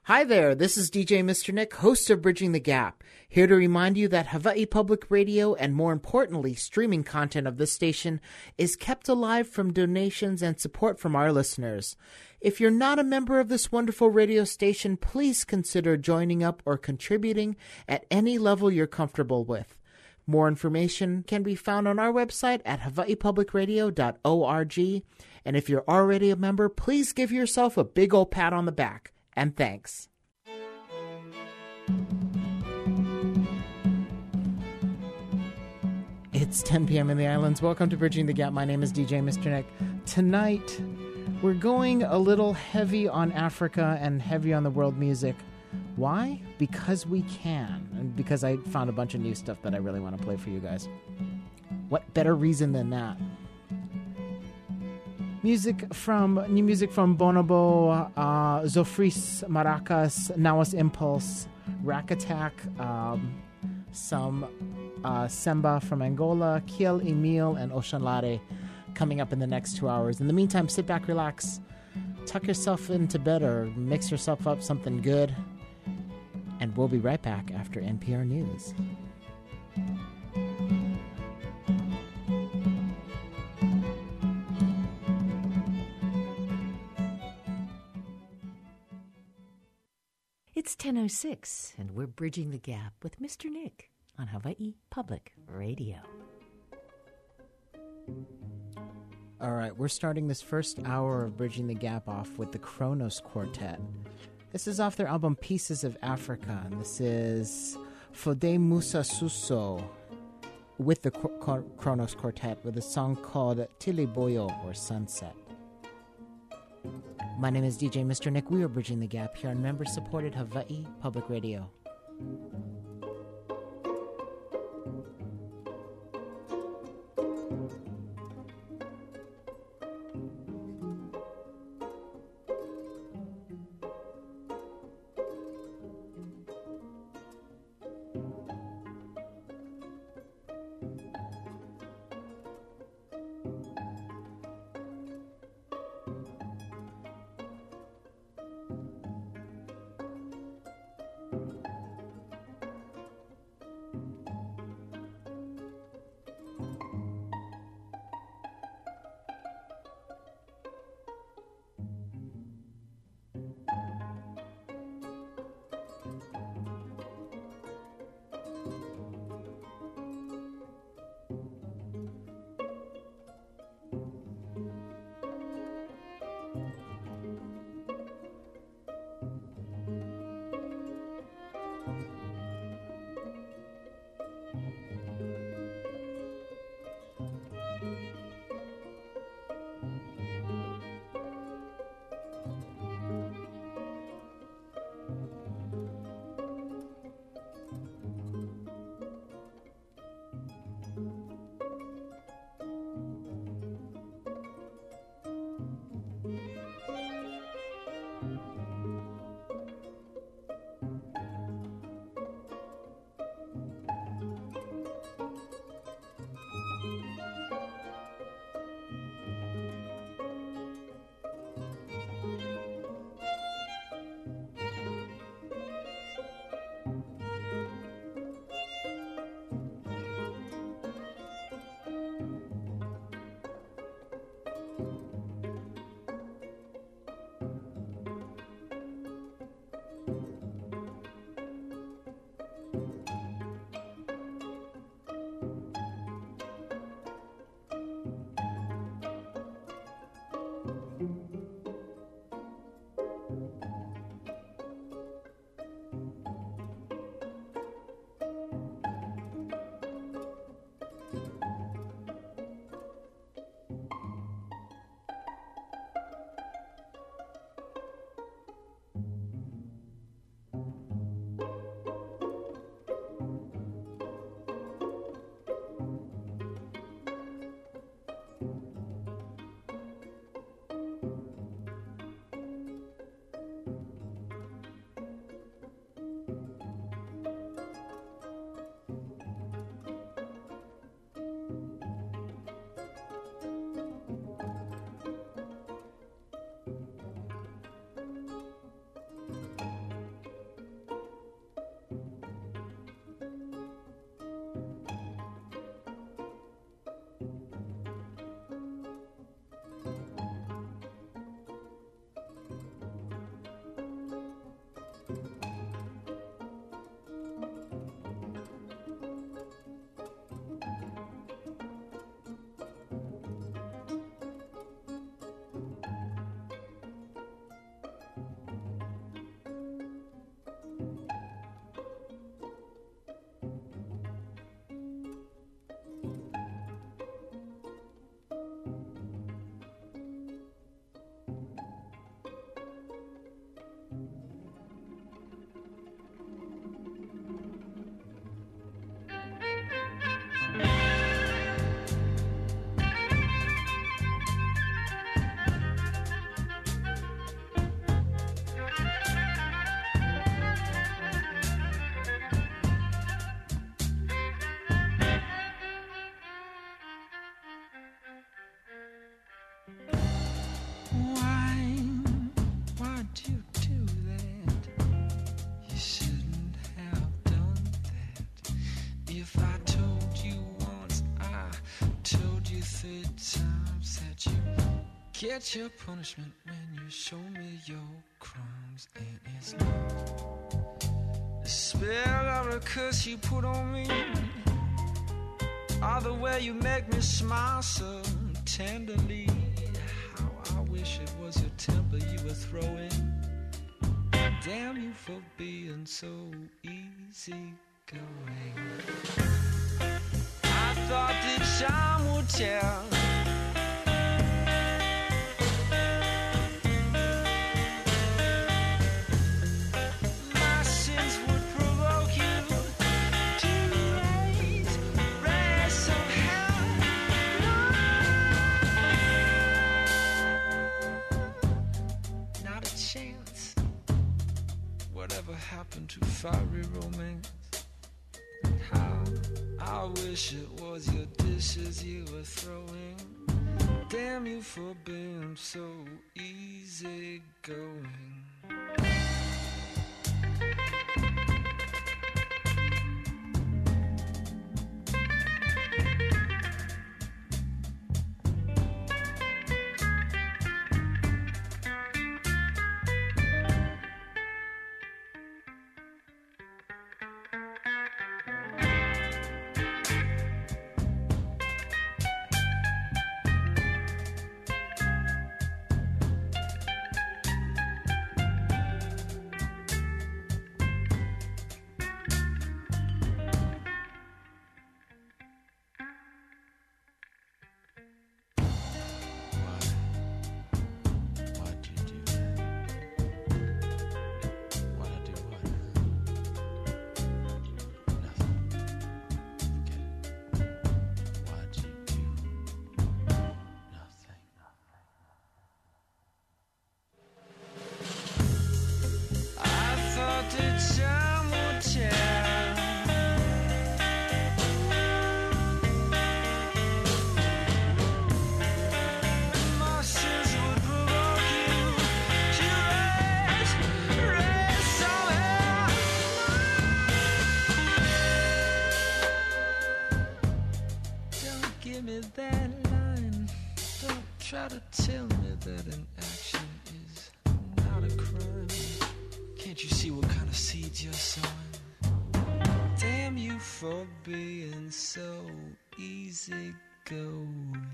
Hi there, this is DJ Mr. Nick, host of Bridging the Gap, here to remind you that Hawaii Public Radio and more importantly, streaming content of this station is kept alive from donations and support from our listeners. If you're not a member of this wonderful radio station, please consider joining up or contributing at any level you're comfortable with. More information can be found on our website at hawaiipublicradio.org, and if you're already a member, please give yourself a big old pat on the back. And thanks. It's 10 p.m. in the islands. Welcome to Bridging the Gap. My name is DJ Mr. Nick. Tonight, we're going a little heavy on Africa and heavy on the world music. Why? Because we can, and because I found a bunch of new stuff that I really want to play for you guys. What better reason than that? New music from Bonobo, Zofris Maracas, Nawas Impulse, Rack Attack, some Semba from Angola, Kiel Emil, and Ocean Lare coming up in the next 2 hours. In the meantime, sit back, relax, tuck yourself into bed or mix yourself up something good, and we'll be right back after NPR News. It's 10:06, and we're Bridging the Gap with Mr. Nick on Hawaii Public Radio. All right, we're starting this first hour of Bridging the Gap off with the Kronos Quartet. This is off their album Pieces of Africa, and this is Fode Musa Suso with the Kronos Quartet with a song called Tiliboyo, or Sunset. My name is DJ Mr. Nick. We are Bridging the Gap here on member-supported Hawaii Public Radio. the times that you get your punishment when you show me your crimes. And it's not the spell or a curse you put on me, or the way you make me smile so tenderly. How I wish it was your temper you were throwing. Damn you for being so easy going. I thought that time would tell. My sins would provoke you to raise some hell. Not a chance. Whatever happened to fiery romance? How I wish it was your dishes you were throwing. Damn you for being so easy going. Try to tell me that an action is not a crime. Can't you see what kind of seeds you're sowing? Damn you for being so easy going.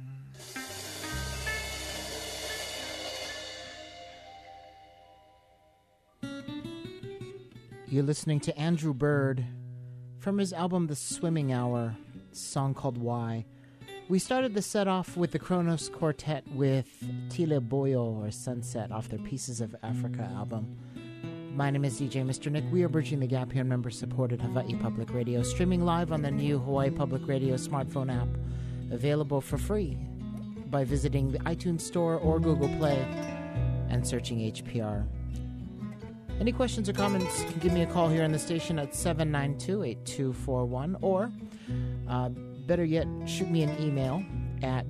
You're listening to Andrew Bird from his album The Swimming Hour, a song called Why. We started the set off with the Kronos Quartet with Tile Boyo, or Sunset, off their Pieces of Africa album. My name is DJ Mr. Nick. We are bridging the gap here on member-supported Hawaii Public Radio, streaming live on the new Hawaii Public Radio smartphone app, available for free by visiting the iTunes Store or Google Play and searching HPR. Any questions or comments, you can give me a call here on the station at 792-8241, or better yet, shoot me an email at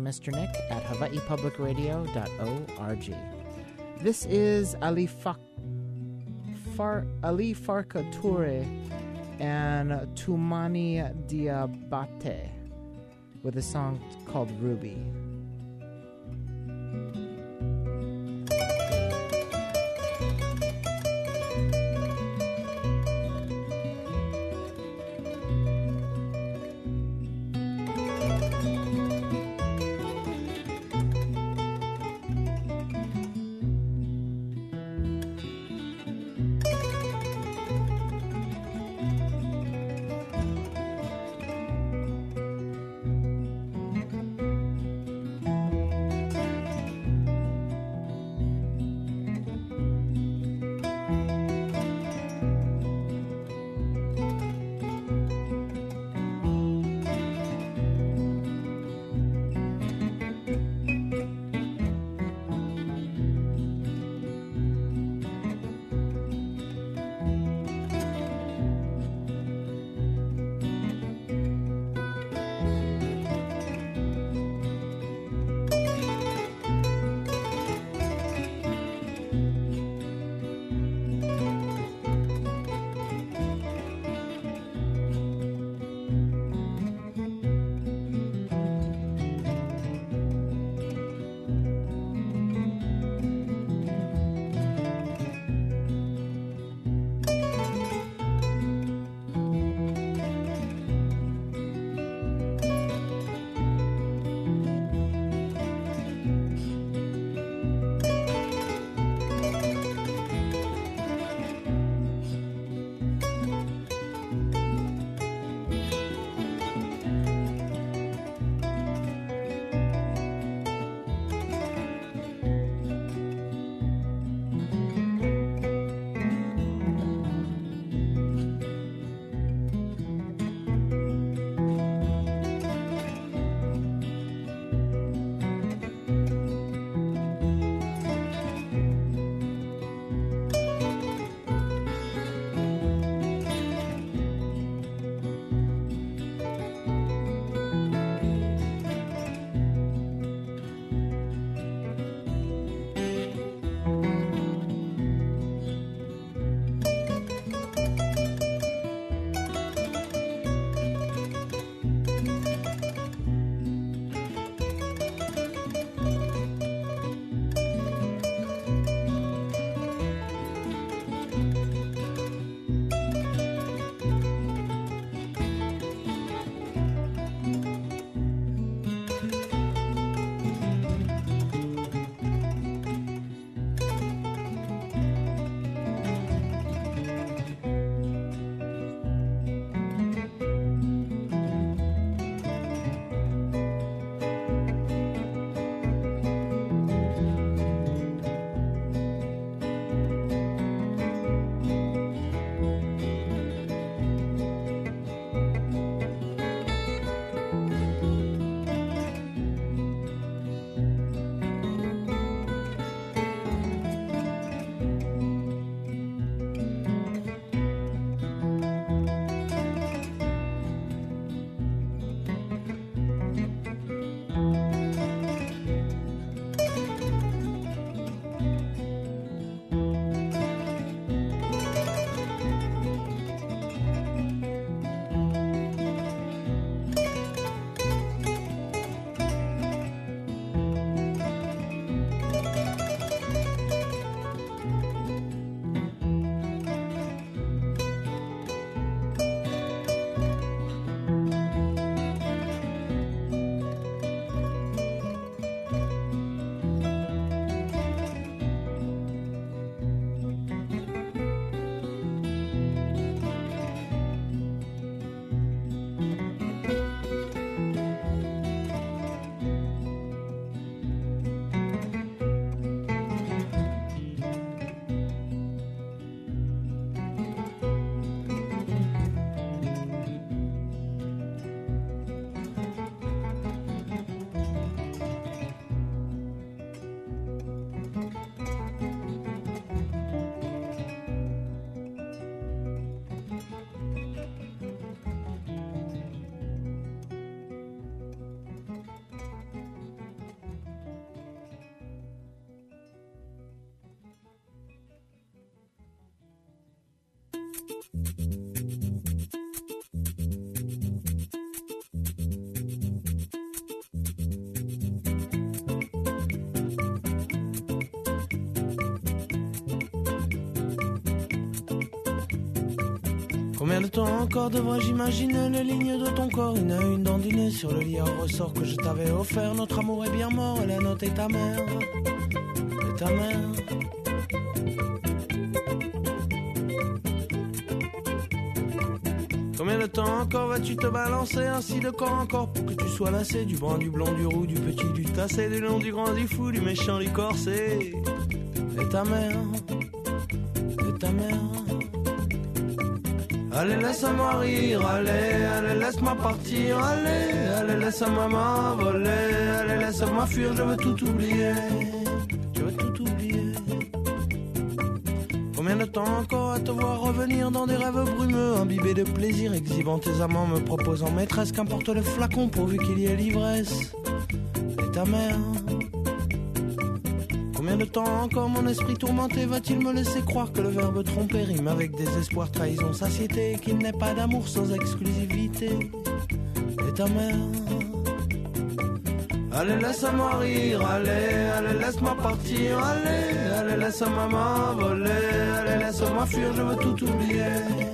djmrnick@hawaiipublicradio.org. This is Ali Farka Toure and Tumani Diabate with a song called Ruby. Combien de temps encore devrais-je imaginer les lignes de ton corps, une à une dandinée sur le lit à ressort que je t'avais offert. Notre amour est bien mort et la note est ta mère. Et ta mère. Combien de temps encore vas-tu te balancer ainsi de corps encore pour que tu sois lassé du brun, du blond, du roux, du petit, du tassé, du long, du grand, du fou, du méchant, du corsé. Et ta mère. Et ta mère. Allez, laisse-moi rire, allez, allez, laisse-moi partir, allez, allez, laisse-moi m'envoler, allez, laisse-moi fuir, je veux tout oublier, je veux tout oublier. Combien de temps encore à te voir revenir dans des rêves brumeux, imbibés de plaisir, exhibant tes amants, me proposant maîtresse, qu'importe le flacon pourvu qu'il y ait l'ivresse. Et ta mère. Combien de temps encore mon esprit tourmenté va-t-il me laisser croire que le verbe tromper rime avec désespoir, trahison, satiété, et qu'il n'est pas d'amour sans exclusivité. Et ta mère. Allez, laisse-moi rire, allez, allez, laisse-moi partir, allez, allez, laisse-moi m'envoler, allez, laisse-moi fuir, je veux tout oublier.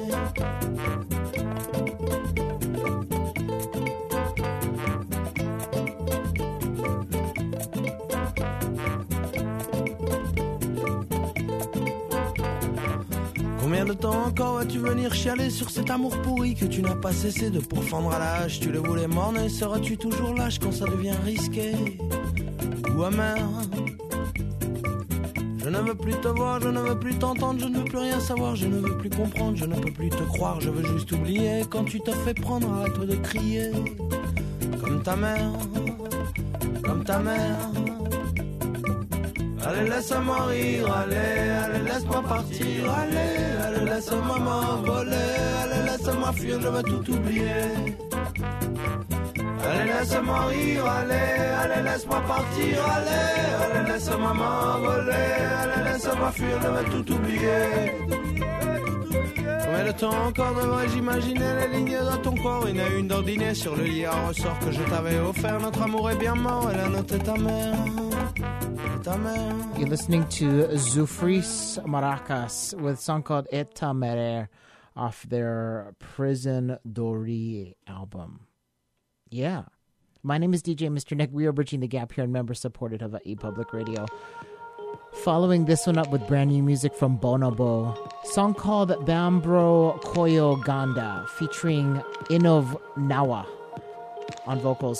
Combien de temps encore vas-tu venir chialer sur cet amour pourri que tu n'as pas cessé de pourfendre à la hache? Tu le voulais morner, seras-tu toujours lâche quand ça devient risqué ou amer? Je ne veux plus te voir, je ne veux plus t'entendre, je ne veux plus rien savoir, je ne veux plus comprendre, je ne peux plus te croire, je veux juste oublier. Quand tu te fais prendre, arrête de crier comme ta mère, comme ta mère. Allez, laisse-moi rire, allez, allez, laisse-moi partir, allez, allez, laisse-moi m'envoler, allez, laisse-moi fuir, je veux tout oublier. Allez, laisse-moi rire, allez, allez, laisse-moi partir, allez, allez, laisse-moi m'envoler, allez, laisse-moi fuir, je veux tout oublier. Combien de temps encore devrais-je imaginer les lignes de ton corps, une à une dandinée sur le lit à ressort que je t'avais offert. Notre amour est bien mort et la note est ta mère. You're listening to Zoufris Maracas with a song called Eta Merer off their Prison Dori album. Yeah. My name is DJ Mr. Nick. We are bridging the gap here in member-supported Hawaii Public Radio. Following this one up with brand new music from Bonobo. Song called Bambro Koyo Ganda featuring Inov Nawa on vocals.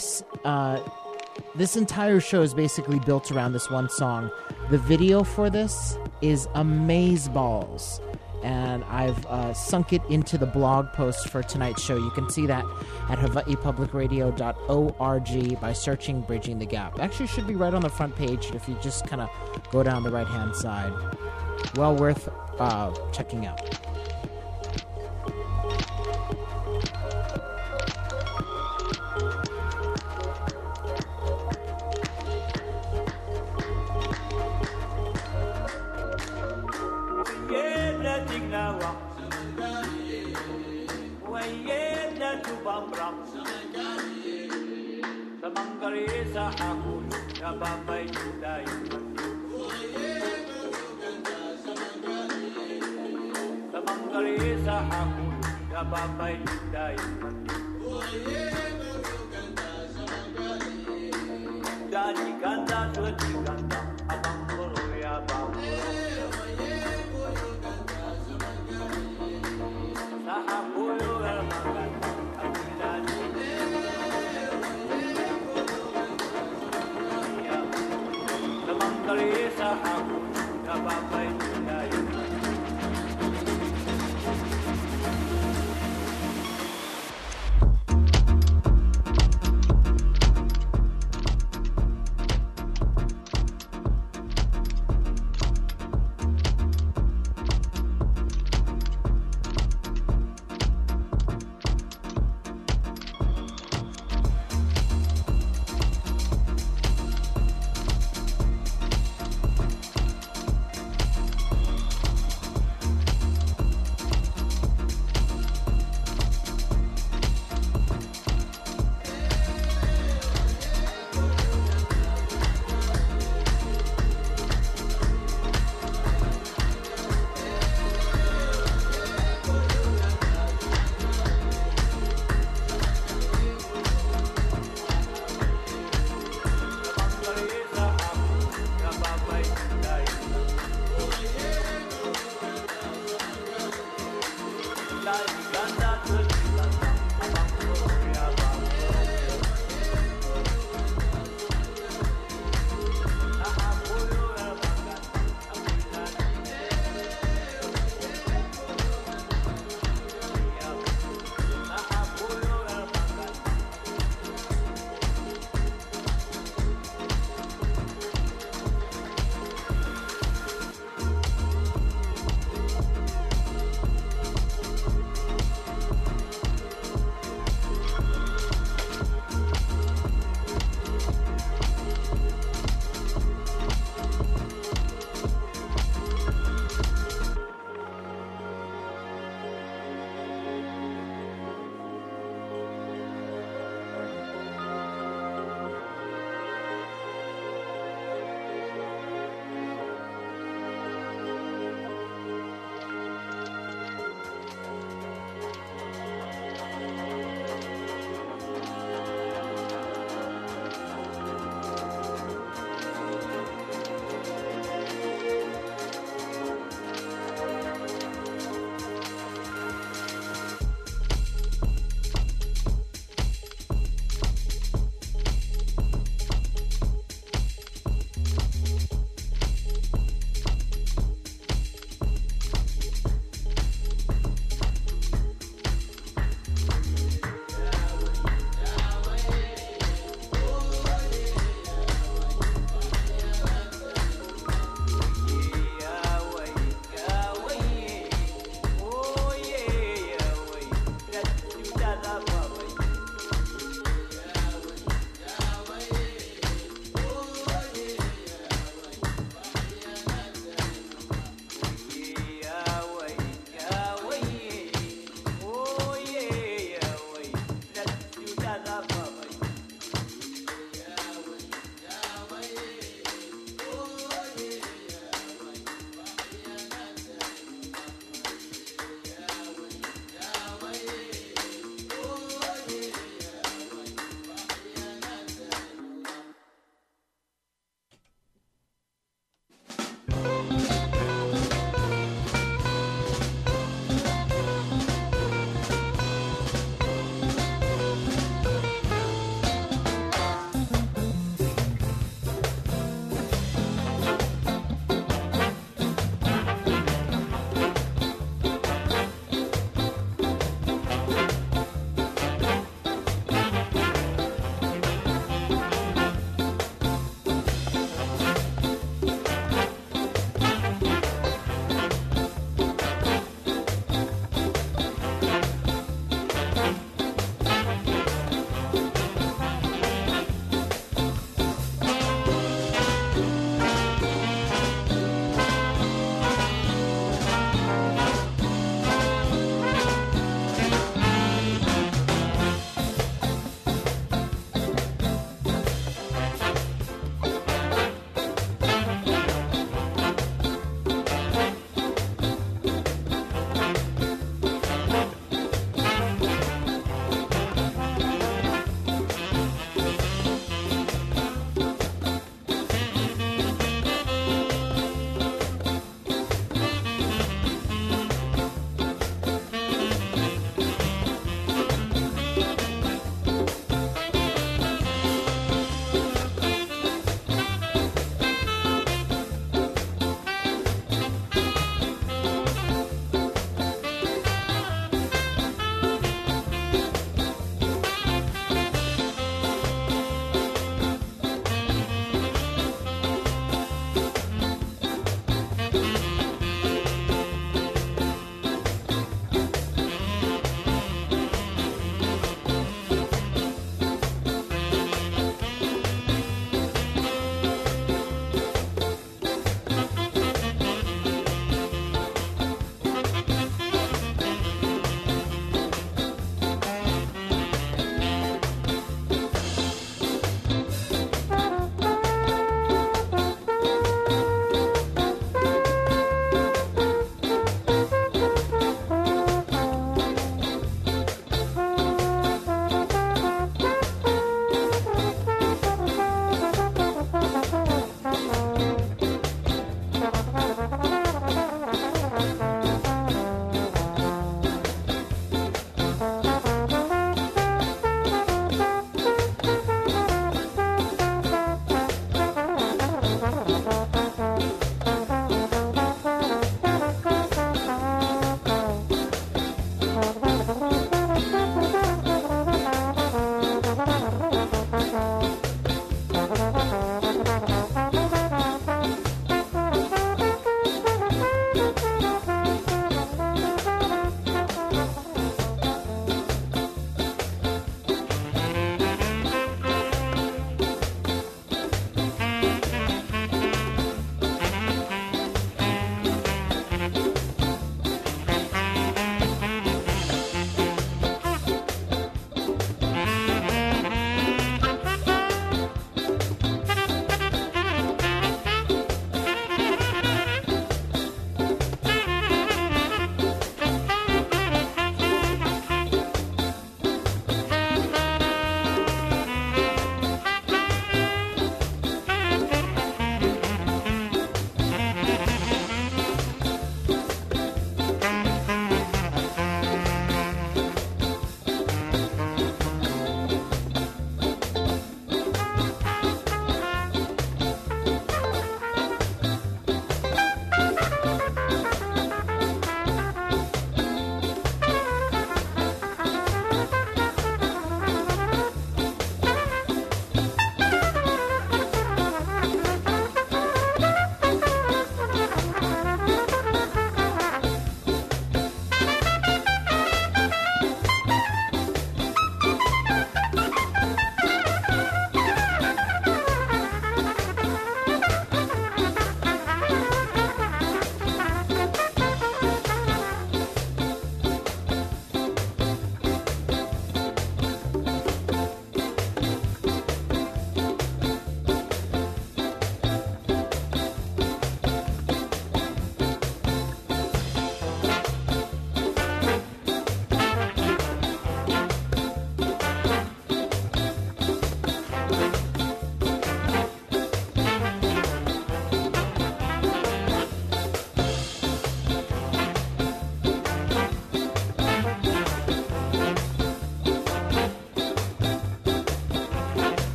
This entire show is basically built around this one song. The video for this is amazeballs, and I've sunk it into the blog post for tonight's show. You can see that at hawaiipublicradio.org by searching Bridging the Gap. Actually, it should be right on the front page if you just kind of go down the right-hand side. Well worth checking out.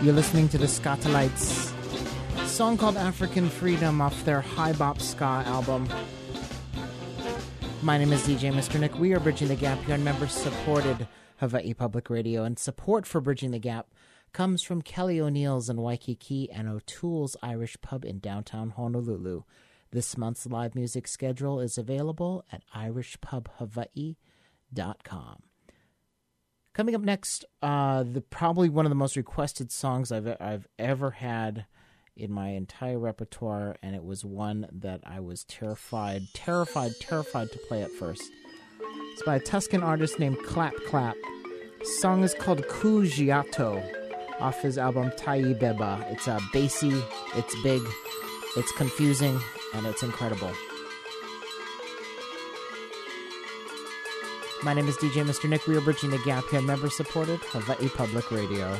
You're listening to the Skatalites, song called African Freedom off their High Bop Ska album. My name is DJ Mr. Nick. We are Bridging the Gap here on member-supported Hawaii Public Radio, and support for Bridging the Gap comes from Kelly O'Neill's in Waikiki and O'Toole's Irish Pub in downtown Honolulu. This month's live music schedule is available at irishpubhawaii.com. Coming up next, probably one of the most requested songs I've ever had in my entire repertoire, and it was one that I was terrified to play at first. It's by a Tuscan artist named Clap Clap. The song is called Kujiato off his album Tai Beba. It's bassy, it's big, it's confusing, and it's incredible. My name is DJ Mr. Nick. We are Bridging the Gap here, member-supported Hawaii Public Radio.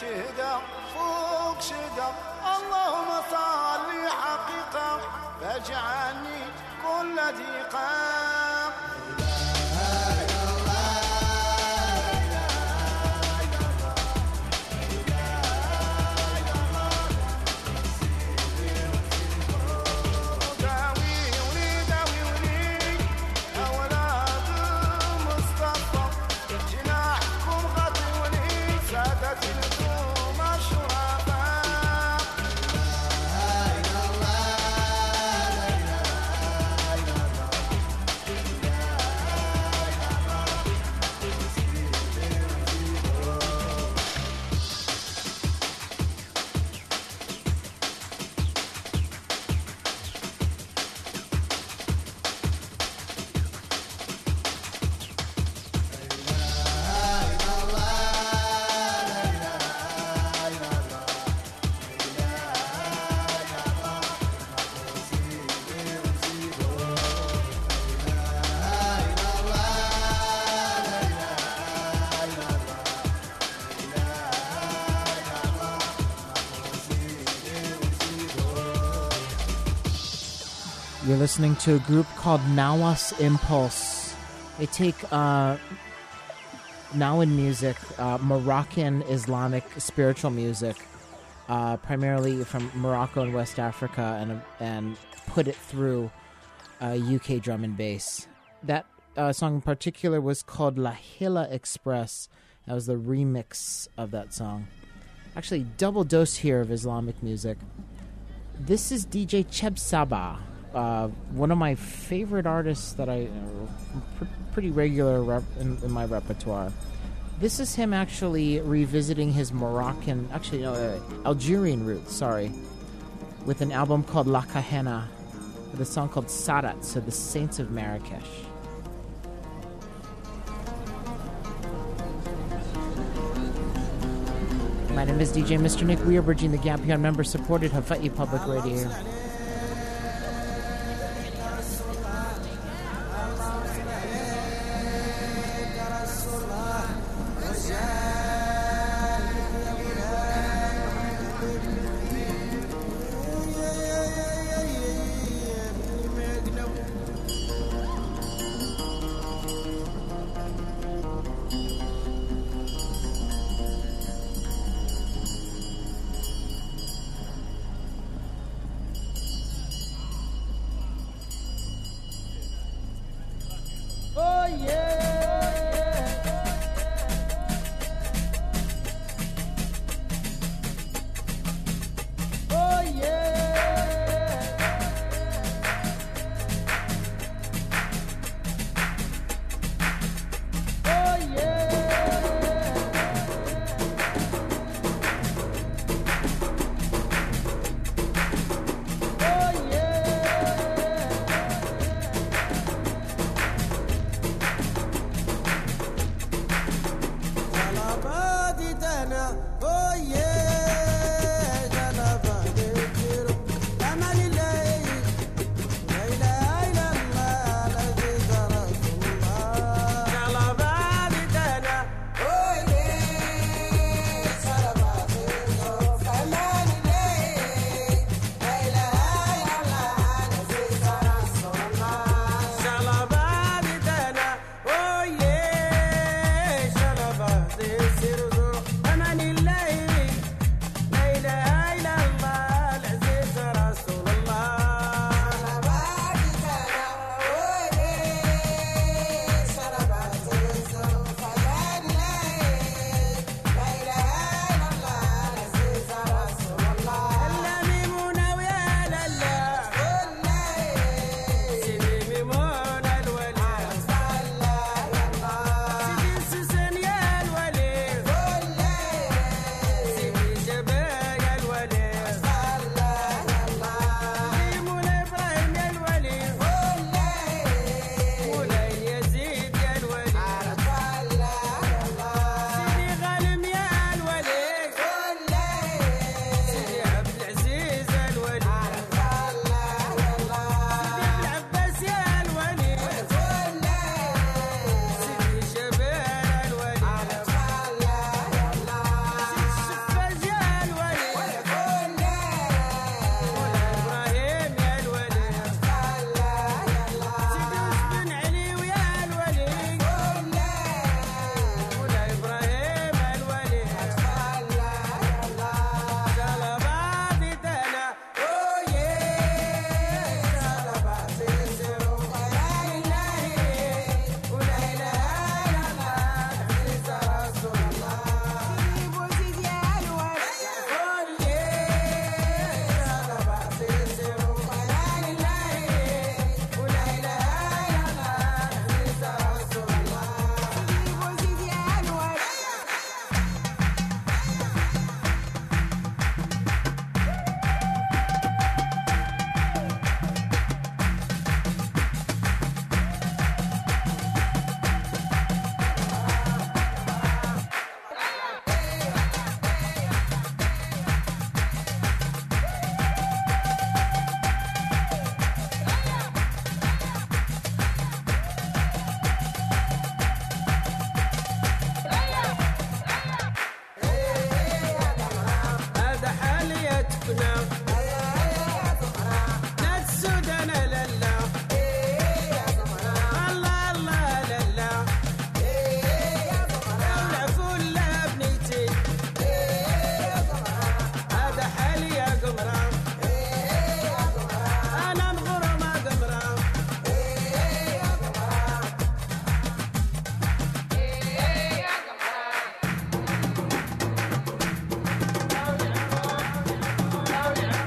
شهدة فوق شهدة اللهم صل حقيقة فاجعلني كل ضيقة You're listening to a group called Nawas Impulse. They take Nawan music, Moroccan Islamic spiritual music, primarily from Morocco and West Africa, and put it through UK drum and bass. That song in particular was called La Hilla Express. That was the remix of that song. Actually, double dose here of Islamic music. This is DJ Cheb Saba. One of my favorite artists that I pretty regular in my repertoire. This is him actually revisiting his Algerian roots, with an album called La Kahena, with a song called Sadat, so the Saints of Marrakesh. My name is DJ Mr. Nick. We are bridging the gap here on member-supported Hawaii Public Radio. سكنة ناس السودان لا لا الله الله لا لا دولة كلها بنيتي هذا حالي يا قمرة أنا مغرمة قمرة Yeah.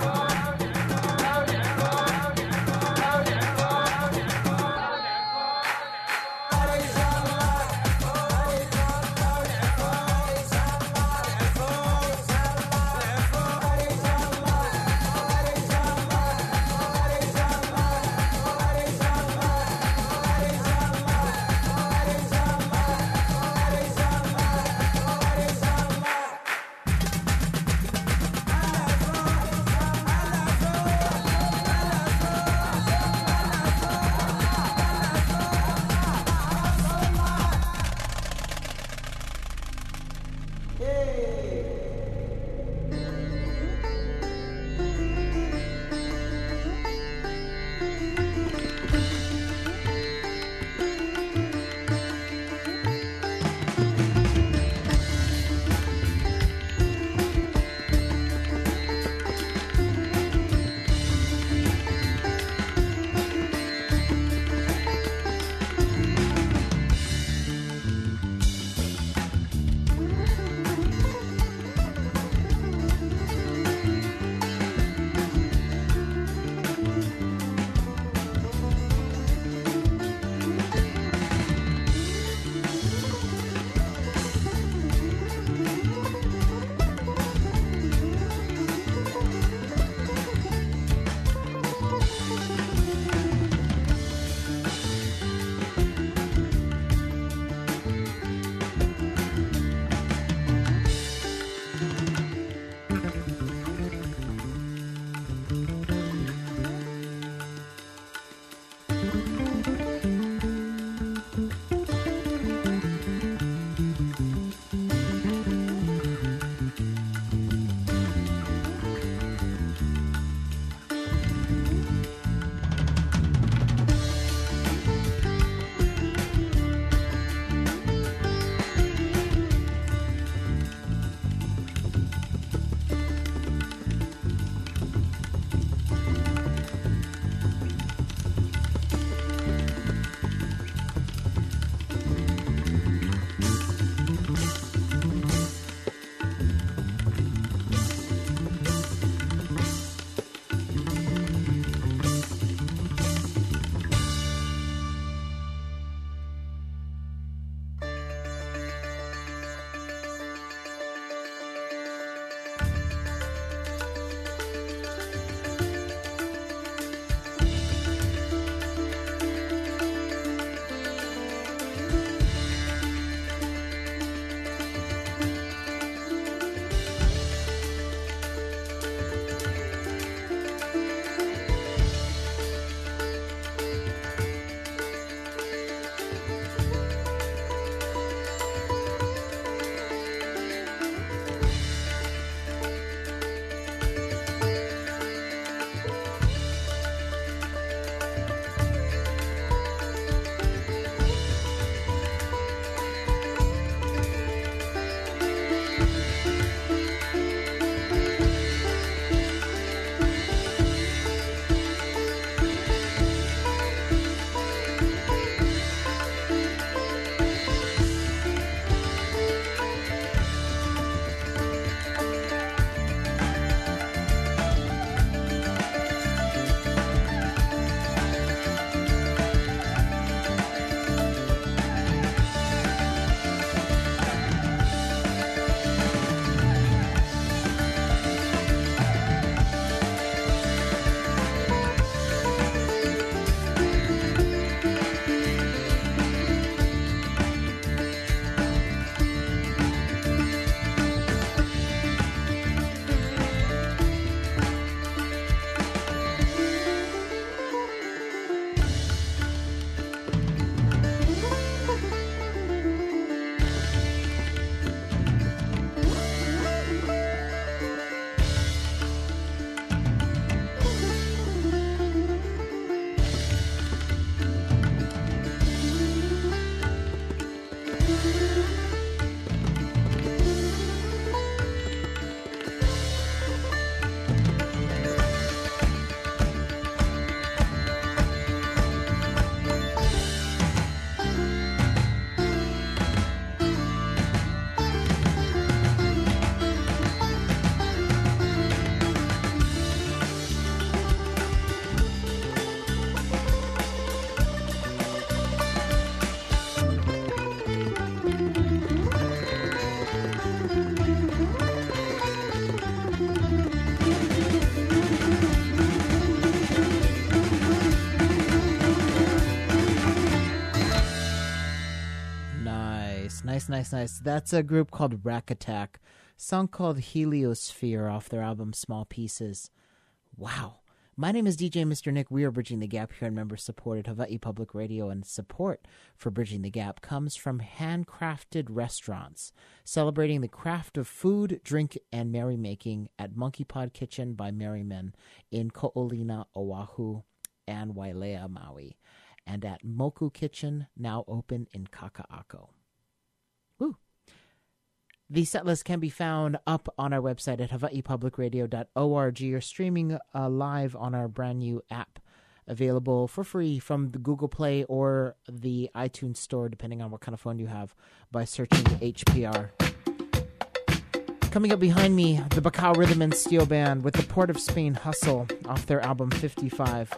Nice. That's a group called Rack Attack. Song called Heliosphere off their album Small Pieces. Wow. My name is DJ Mr. Nick. We are Bridging the Gap here in member-supported Hawaii Public Radio, and support for Bridging the Gap comes from Handcrafted Restaurants, celebrating the craft of food, drink, and merrymaking at Monkey Pod Kitchen by Merryman in Ko'olina, Oahu, and Wailea, Maui, and at Moku Kitchen, now open in Kaka'ako. Woo! The setlist can be found up on our website at hawaiipublicradio.org or streaming live on our brand new app, available for free from the Google Play or the iTunes Store, depending on what kind of phone you have, by searching HPR. Coming up behind me, the Bacau Rhythm and Steel Band with the Port of Spain Hustle off their album 55.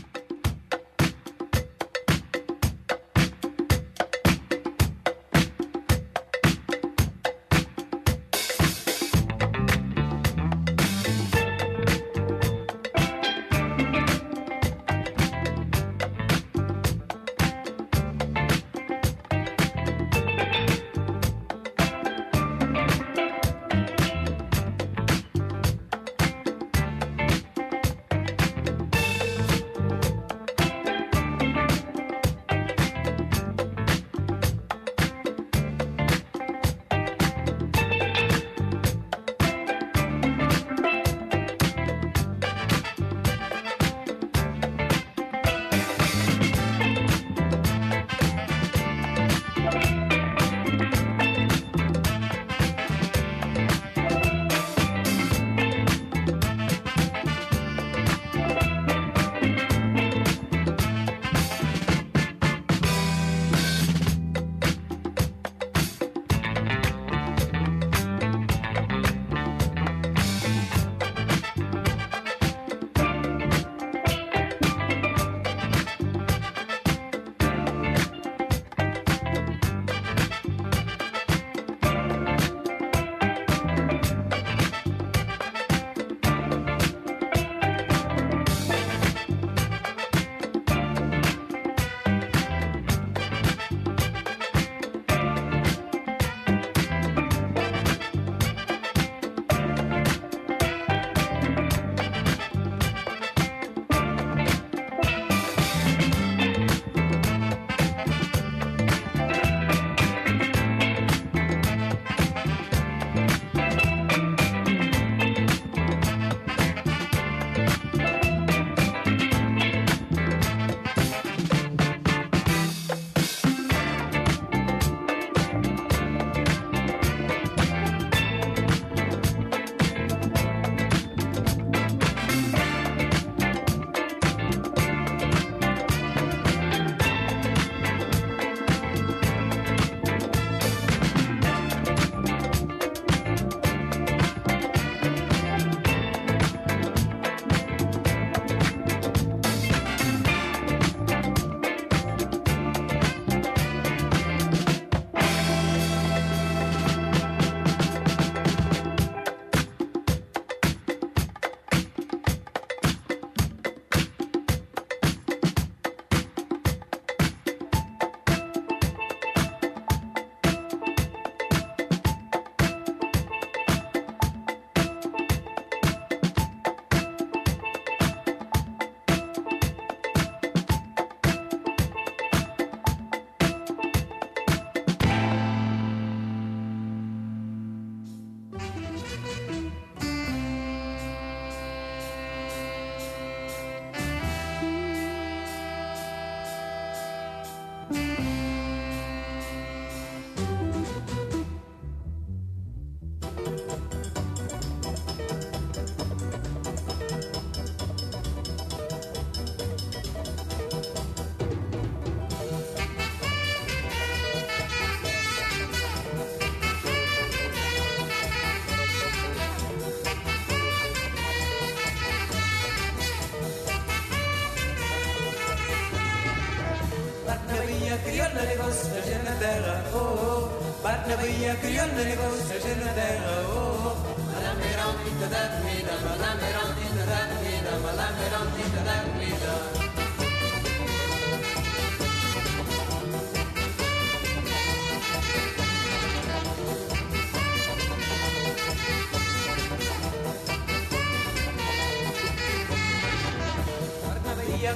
criolla negocia llena de terra, oh, oh. Barna via criolla negocia llena de terra, oh, oh. Malamerantita da vida, malamerantita da vida, malamerantita da vida.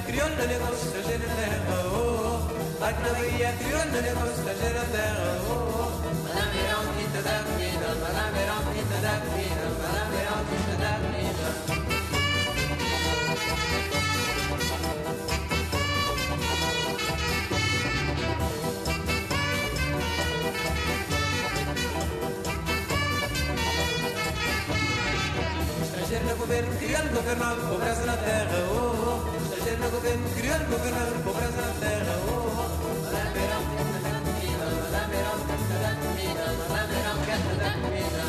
criolla le costa c'è la terra, oh. Magna via criolla le costa c'è la terra, oh. Malame ronchi da dammina, malame ronchi da dammina, malame ronchi da dammina. Stagione governo, criando governo, pobreza na terra, oh. Stagione governo, criando governo, pobreza na terra, oh. Malame ronchi da dammina, malame ronchi da dammina, malame ronchi da dammina.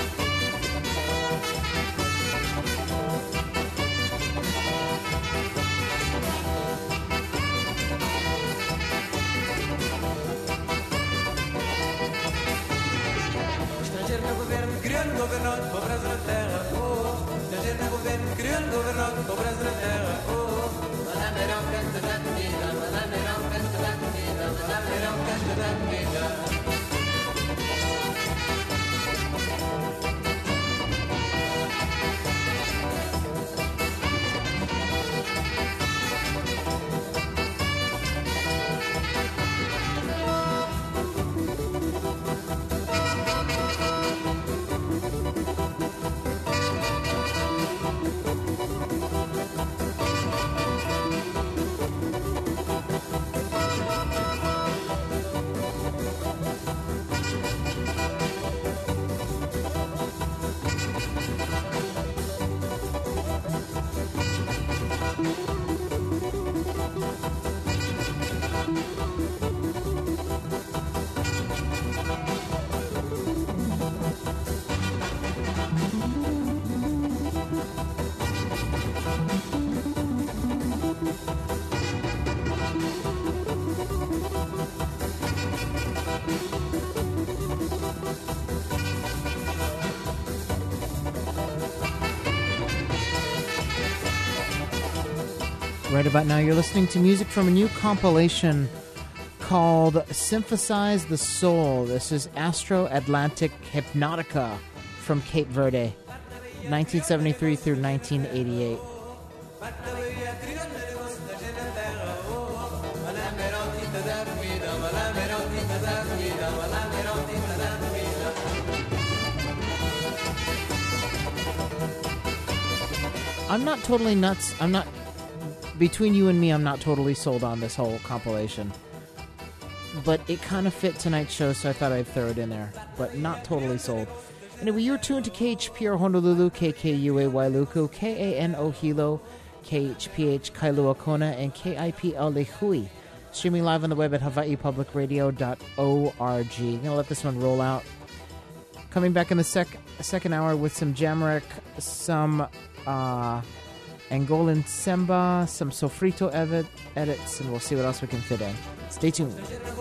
Criando governo, pobreza na terra, oh. Stagione governo, criando governo, pobreza na terra, oh. Malame ronchi da dammina, malame ronchi da dammina, malame ronchi da dammina. Right about now, you're listening to music from a new compilation called Synthesize the Soul. This is Astro-Atlantic Hypnotica from Cape Verde, 1973 through 1988. I'm not totally nuts. Between you and me, I'm not totally sold on this whole compilation. But it kind of fit tonight's show, so I thought I'd throw it in there. But not totally sold. Anyway, you're tuned to KHPR Honolulu, KKUA Wailuku, KANO Hilo, KHPH Kailua Kona, and KIPL Lehui. Streaming live on the web at hawaiipublicradio.org. Going to let this one roll out. Coming back in the second hour with some Jamrock, some Angolan Semba, some Sofrito edits, and we'll see what else we can fit in. Stay tuned.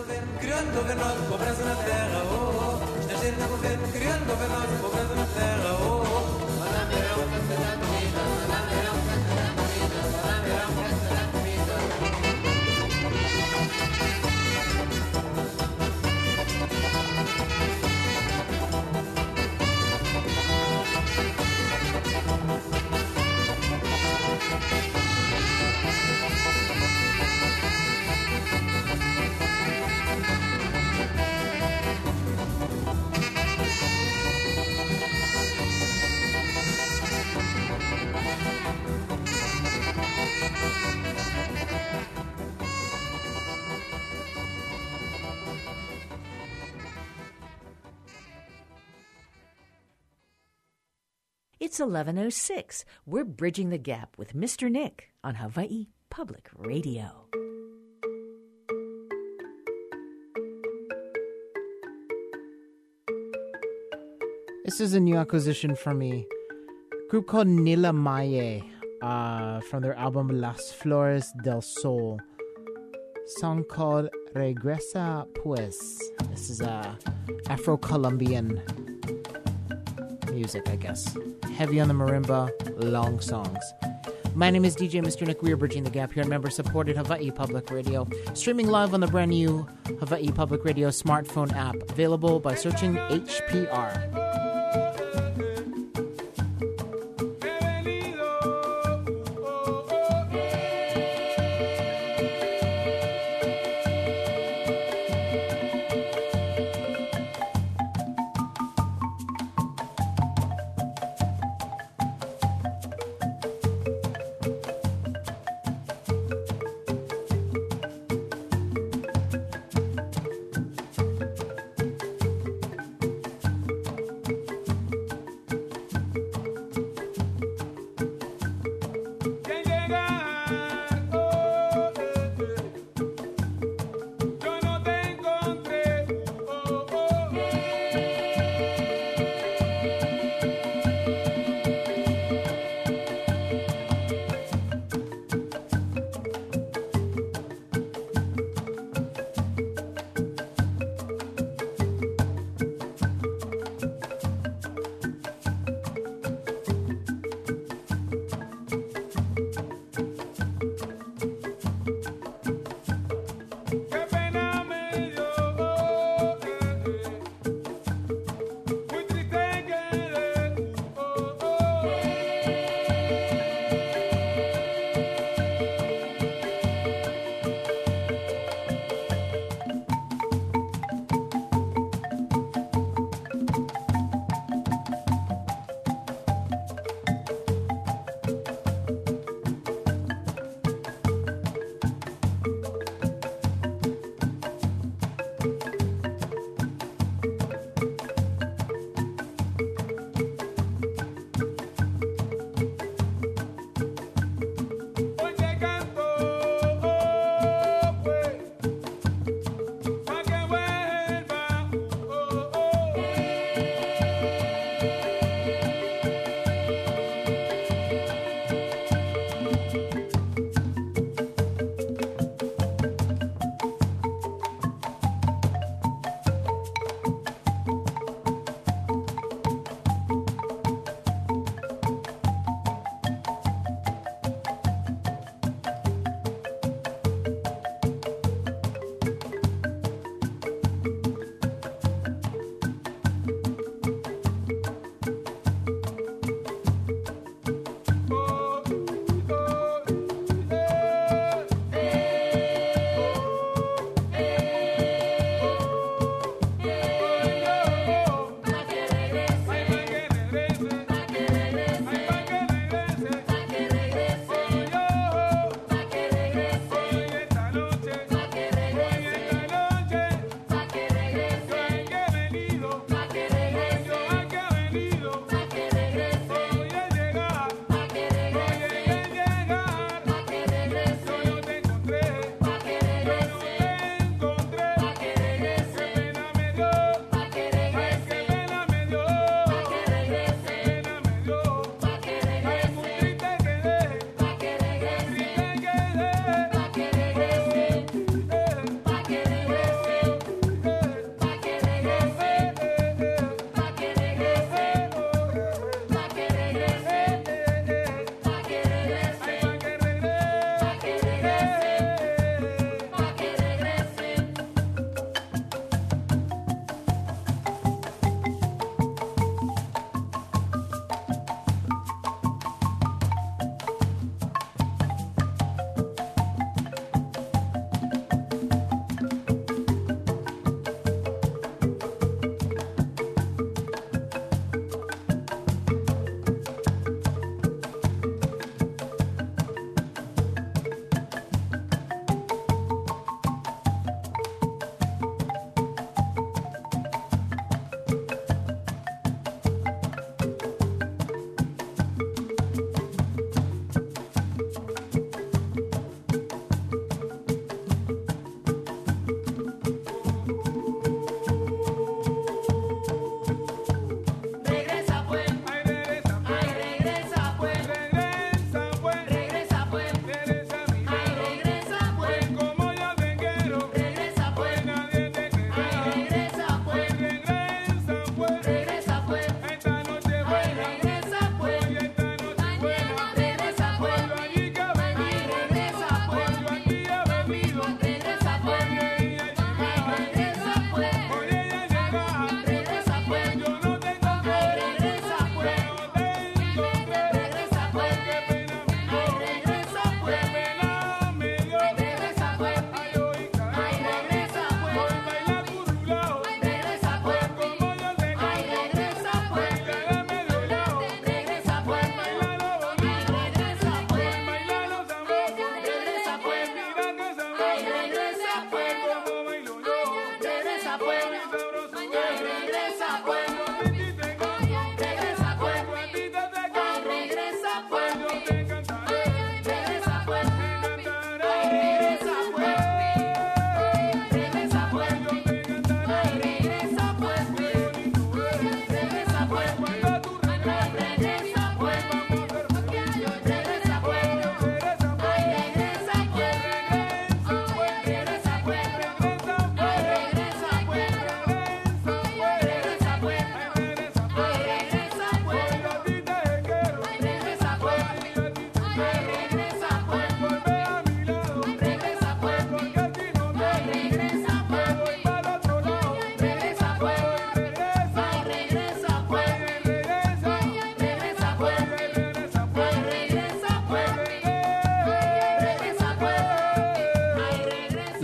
It's 11:06. We're bridging the gap with Mr. Nick on Hawaii Public Radio. This is a new acquisition for me. A group called Nila Maye, from their album Las Flores del Sol. Song called Regresa Pues. This is Afro-Colombian music, I guess. Heavy on the marimba, long songs. My name is DJ Mr. Nick. We are bridging the gap here on member-supported Hawaii Public Radio. Streaming live on the brand new Hawaii Public Radio smartphone app. Available by searching HPR.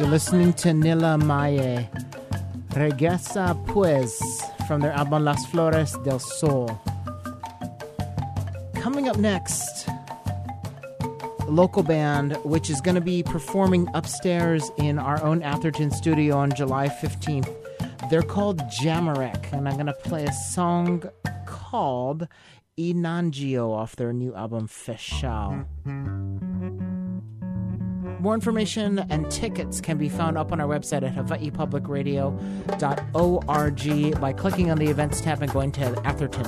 You're listening to Nila Maye, Regresa Pues, from their album Las Flores del Sol. Coming up next, a local band which is going to be performing upstairs in our own Atherton studio on July 15th. They're called Jamarek, and I'm going to play a song called Inangio off their new album Feshal. More information and tickets can be found up on our website at hawaiipublicradio.org by clicking on the events tab and going to Atherton.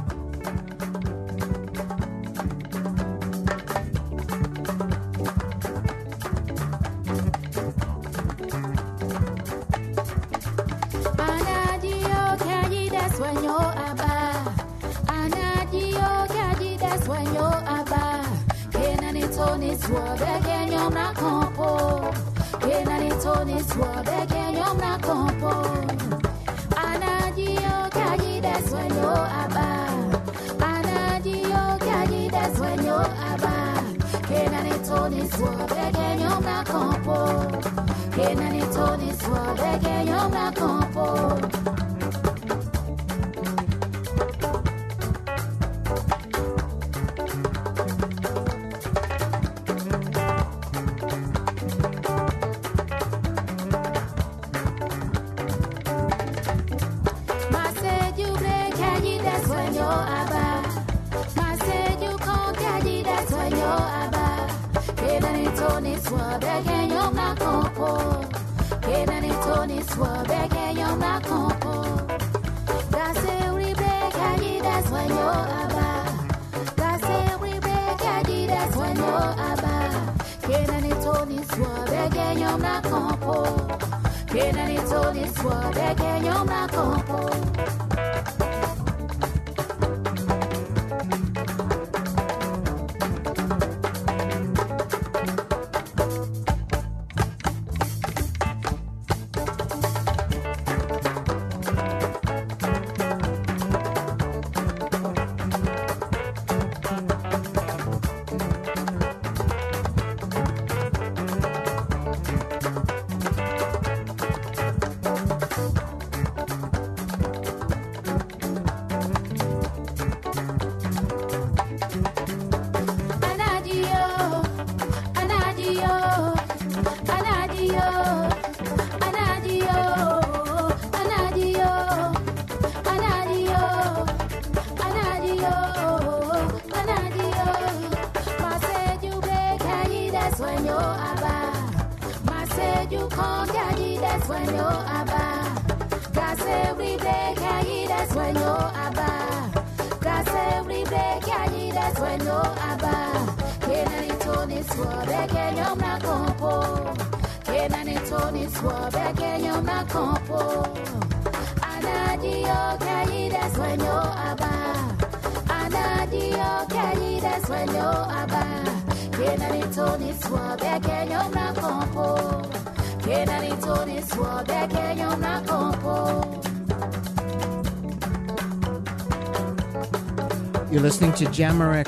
You're listening to Jamarek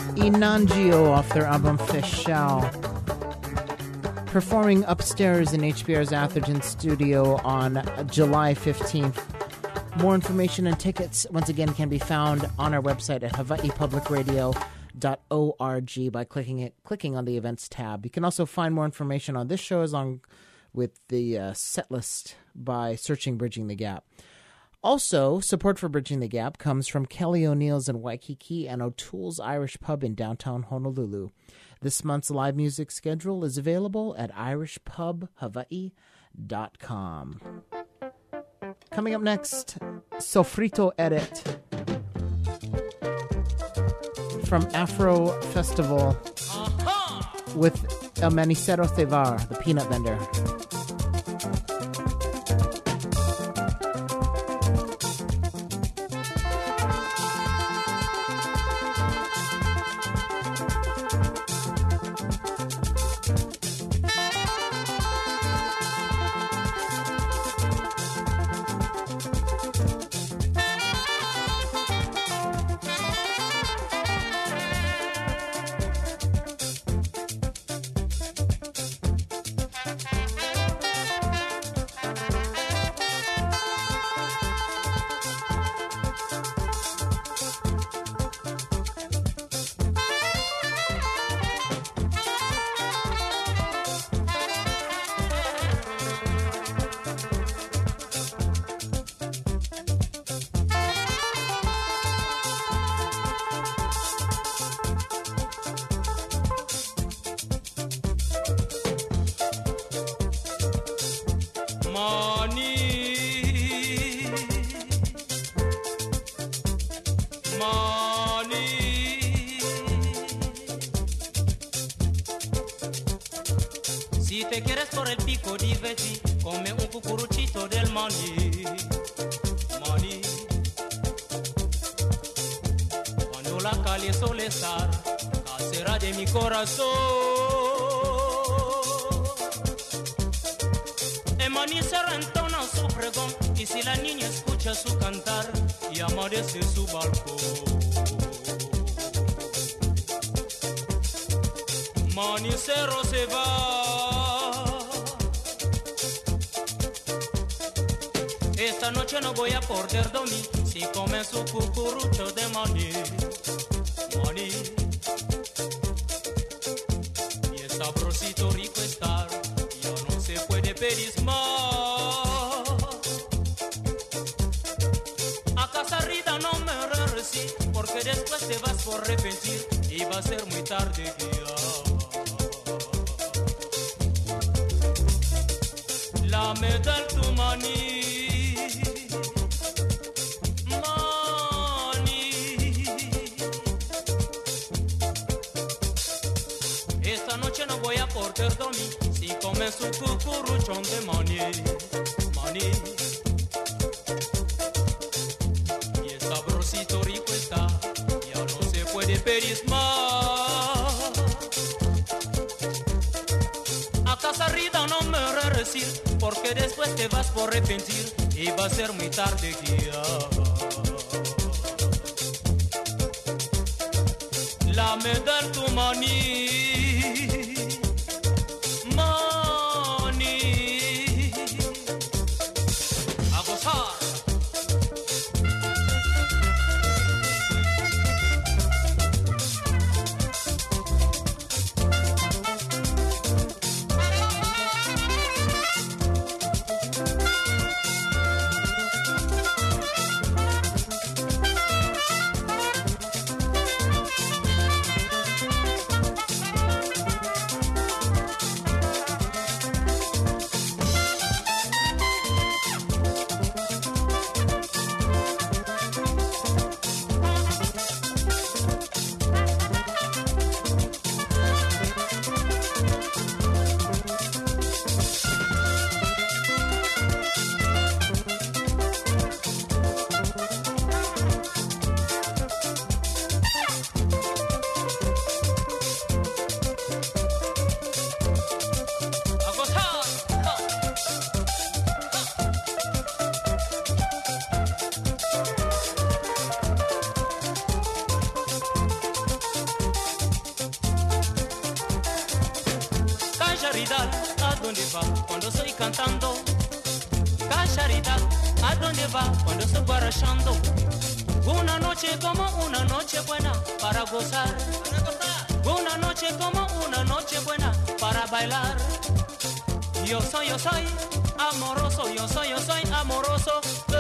Inangio off their album Feshal, performing upstairs in HBR's Atherton studio on July 15th. More information and tickets, once again, can be found on our website at hawaiipublicradio.org by clicking on the events tab. You can also find more information on this show along with the set list by searching Bridging the Gap. Also, support for Bridging the Gap comes from Kelly O'Neill's in Waikiki and O'Toole's Irish Pub in downtown Honolulu. This month's live music schedule is available at irishpubhawaii.com. Coming up next, Sofrito Edit from Afro Festival with El Manicero Cevar, the peanut vendor. Si te quieres por el pico divertir, come un cucuruchito del maní. Maní. Cuando la calle suele estar, casera de mi corazón. El maní se rentona su pregón, y si la niña escucha su cantar, y amanece en su balcón. Manicero se va. Esta noche no voy a poder dormir si comen su cucurucho de maní. Maní. Y es sabrosito rico estar, ya no se puede pedir más. A casa Rita no me regresí, porque después te vas por arrepentir y va a ser muy tarde ya. La medal tu maní, maní. Esta noche no voy a poder dormir si comes un cucuruchón de maní, maní. Y es sabrosito rico está, ya no se puede pedir más. A casa Rita no me regresir, porque después te vas por arrepentir y va a ser muy tarde ya. La medal tu maní, maní. A gozar. Cacharidad, ¿a dónde va cuando estoy cantando? Cacharidad, ¿a dónde va cuando estoy guarachando? Una noche como una noche buena para gozar. Una noche como una noche buena para bailar. Yo soy amoroso, yo soy amoroso.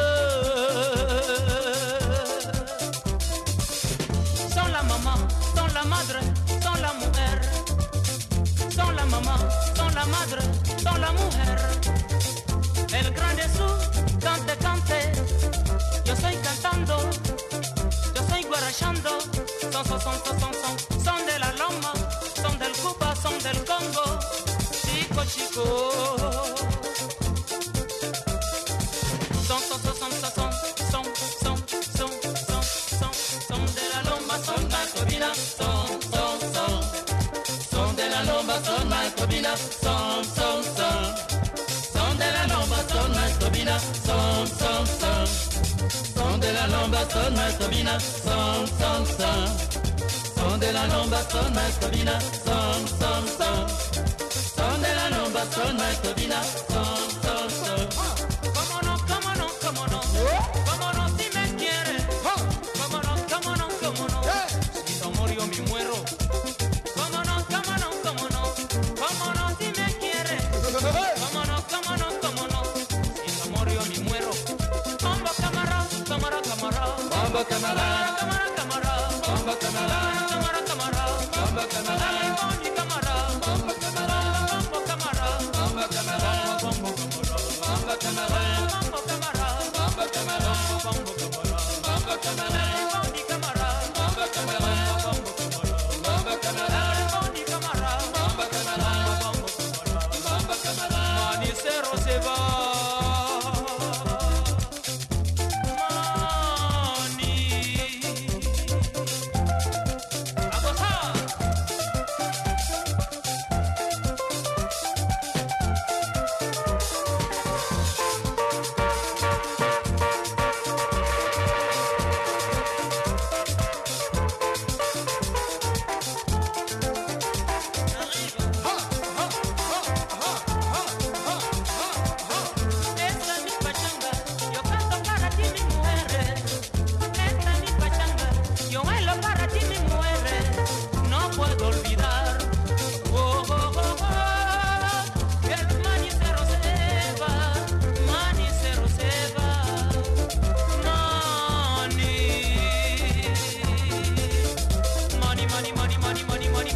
Son la mamá, son la madre, son la mujer. Son la mamá, son la madre, son la mujer. El grande su cante, cante. Yo estoy cantando, yo estoy guarachando. Son de la Loma, son del Cuba, son del Congo. Chico, chico. Son de la Loma, son Marcovina, son de la Loma, son Marcovina, son de la Loma, son Marcovina, son de la Loma, son Marcovina, son de la Loma, son Marcovina, son de la Loma, son Marcovina, Cómo no, cómo no, cómo no, cómo no si me quieres, cómo no, cómo no, cómo no, si tu amor yo me muero, cómo no, cómo no, cómo no, cómo no si me quieres, cómo no, cómo no, cómo no, si tu amor yo me muero, bomba camarada, camarada, camarada, bomba camarada, camarada, camarada, bomba camarada, camarada, camarada, bomba camarada, bomba camarada, bomba camarada, bomba camarada, bomba camarada, bomba camarada.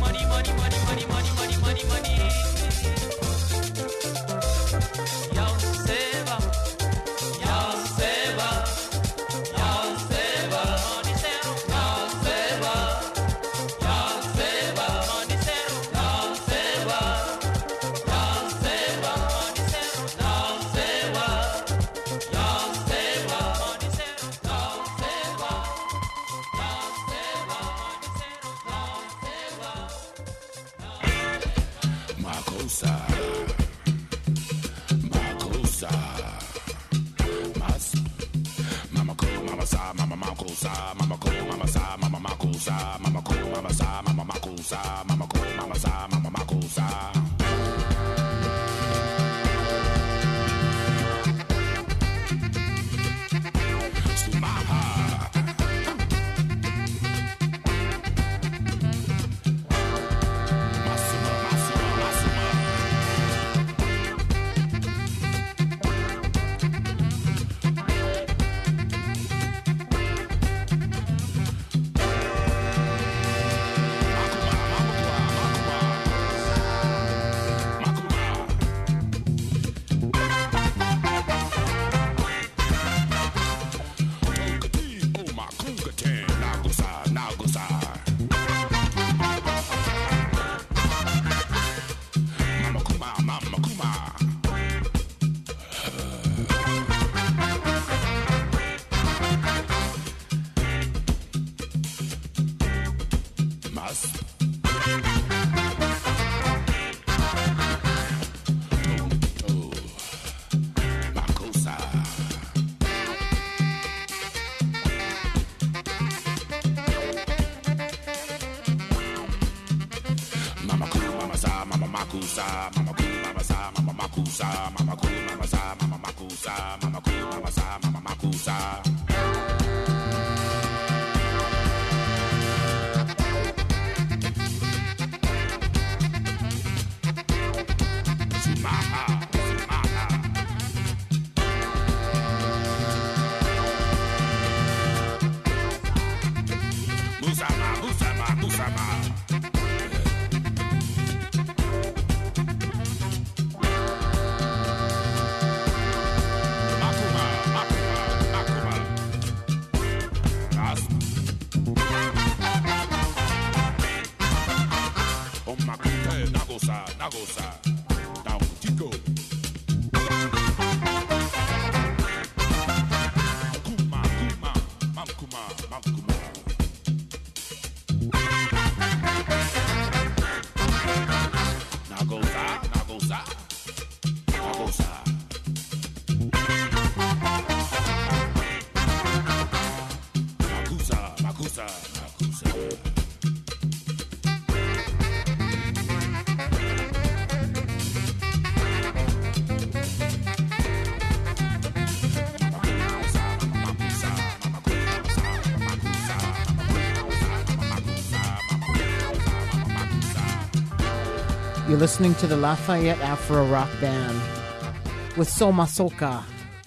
You're listening to the Lafayette Afro Rock Band with Soma Soca.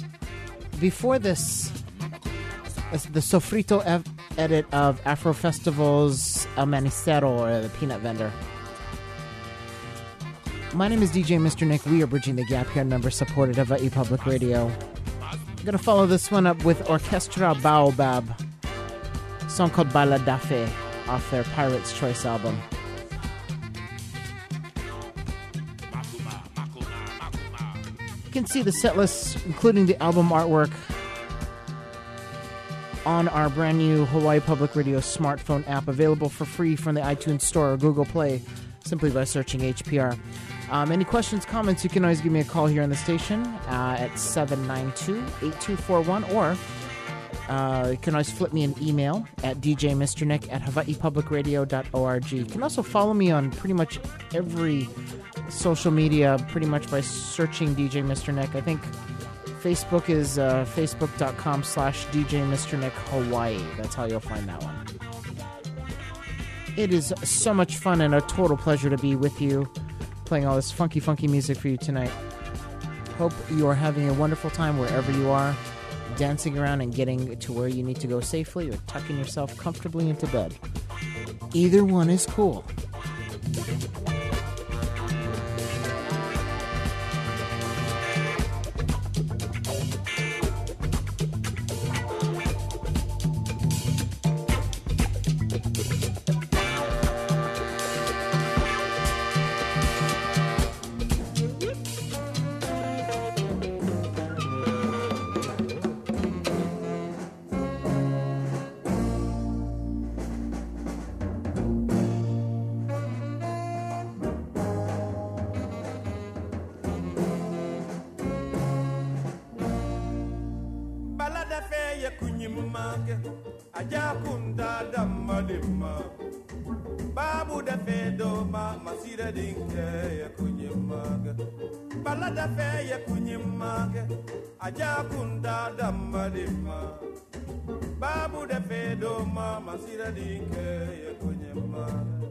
Before this, the Sofrito edit of Afro Festival's El Manicero, or the Peanut Vendor. My name is DJ Mr. Nick. We are bridging the gap here, member-supported Hawaii Public Radio. I'm going to follow this one up with Orchestra Baobab, a song called Bala Dafe off their Pirate's Choice album. You can see the set list, including the album artwork, on our brand new Hawaii Public Radio smartphone app, available for free from the iTunes Store or Google Play, simply by searching HPR. Any questions, comments, you can always give me a call here on the station at 792-8241, or you can always flip me an email at djmrnick@hawaiipublicradio.org. You can also follow me on pretty much every social media, pretty much by searching DJ Mr. Nick. I think Facebook is facebook.com/DJ Mr. Nick Hawaii. That's how you'll find that one. It is so much fun and a total pleasure to be with you, playing all this funky, funky music for you tonight. Hope you are having a wonderful time wherever you are, dancing around and getting to where you need to go safely, or tucking yourself comfortably into bed. Either one is cool. balada fe ye kunyimage ajakunda damadima babu da fe do ma masira dinke ye kunyimage balada fe ye kunyimage ajakunda damadima babu da fe do ma masira dinke ye kunyimage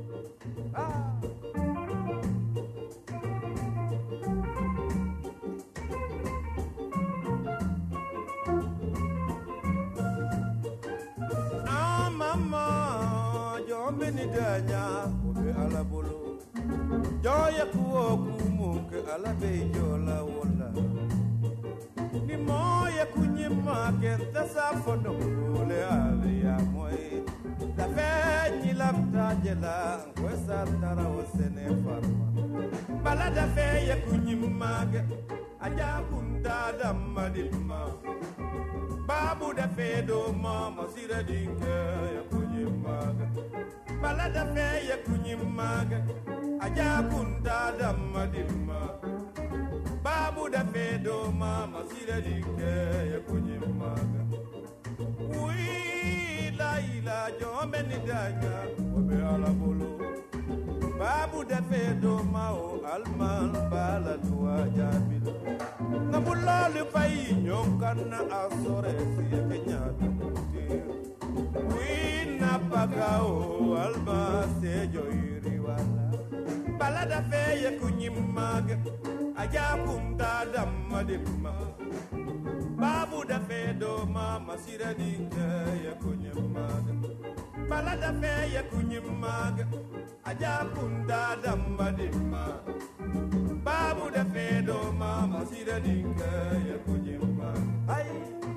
mama jombeni danya obe ala bolo joya kuo kumunke ala bejola wala ni moya kunyima ke tasa fondo le ali ya moy la feni la tajela kwesa tara osene farma balada fe ya kunyima ke aja kunda damadima babu da fe do mama sira dinke ya kunyimaga balada fe ya kunyimaga aja kunda damadima babu da fe do mama sira dinke ya kunyimaga wi la ila jombe ni danya obe ala bolo babu da fe do mao alman bala duwa jabilo Nabulali fai nyongana asore siye kenyata Wina pagao alba sejo iriwala Balada feye kunyimage Ajakunda damadima Babu da fedo mama sira dinke ye kunyimage Balada feye kunyimage Ajakunda damadima Babu da fedo mama sira dinke ye kujimma ai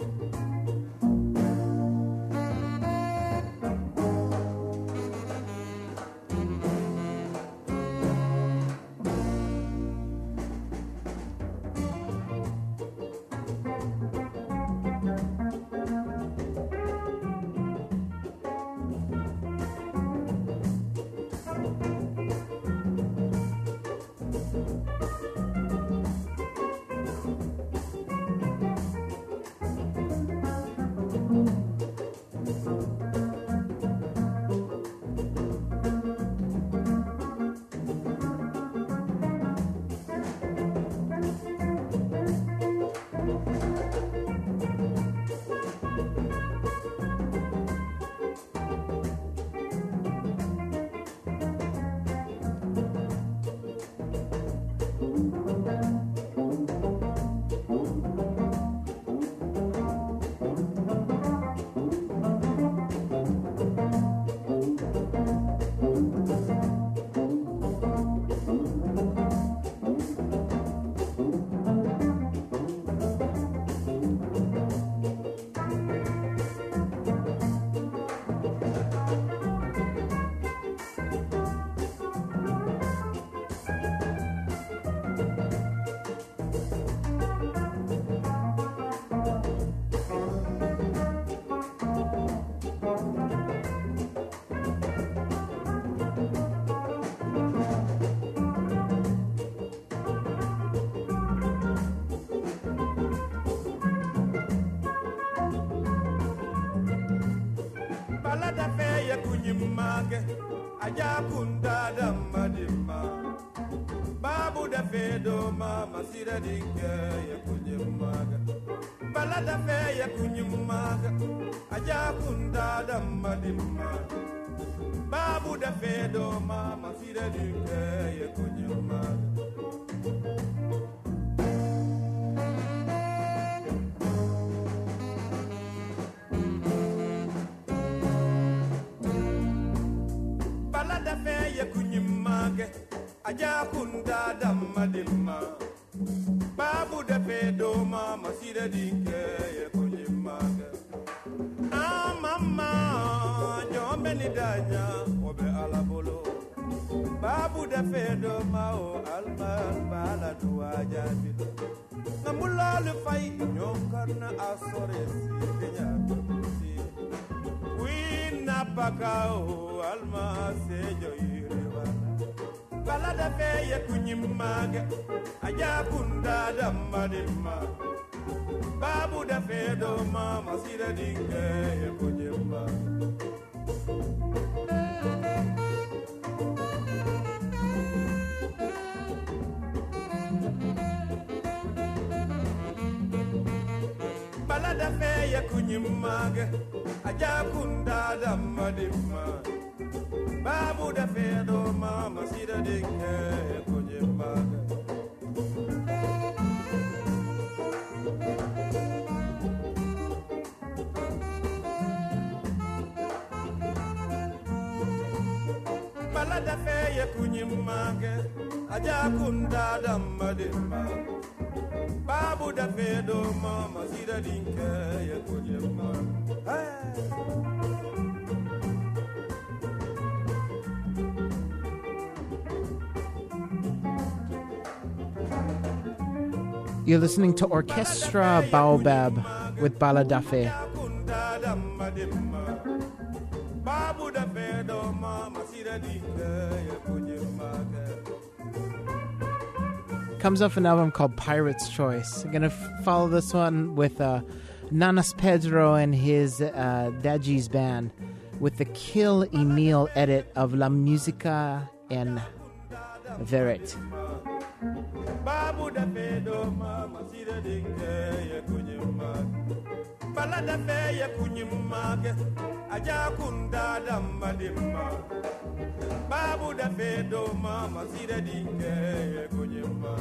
balada fe ya kunyimage aja kunda damadima babu da fe do mama sira dinke ya kunyimage balada fe ya kunyimage aja kunda damadima babu da fe do mama sira dinke ya kunyimage balada fe ya kunyimage aja kunda damadima babu da fe do mama sira dinke ya kunyimage mama jombe ni danya obe ala bolo babu da fe do mao alman bala duwa jabilo namulale fai nyokana asore si kenyata wina pakao alma sejo iriwala balada fe ye kunyimage aja kunda damadima babu da fedo mama sida dinge ye kujimba balada fe ye kunyimaga aja kunda damadima babu da fedo mama sida dinge ye kujimba balada fe ye kunyimaga aja kunda damadima babu da fedo mama sida dinke ye kujema You're listening to Orchestra Baobab with Bala Dafe. babu da fedo mama sida dinke ye kujema Comes off an album called Pirate's Choice. I'm going to follow this one with Nanas Pedro and his Daji's band with the Kill Emil edit of La Musica en Veret. babu da fedo mama sida dinke ye kujema balada fe ye kunyimaga aja kunda damadima babu da fedo mama sida dinke ye kujema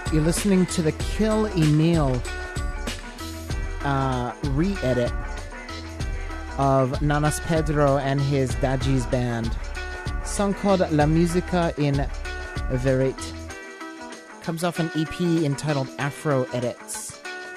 You're listening to the Kill Emil re-edit of Nanas Pedro and his Daji's band. Song called La Musica in Verite. Comes off an EP entitled Afro Edits.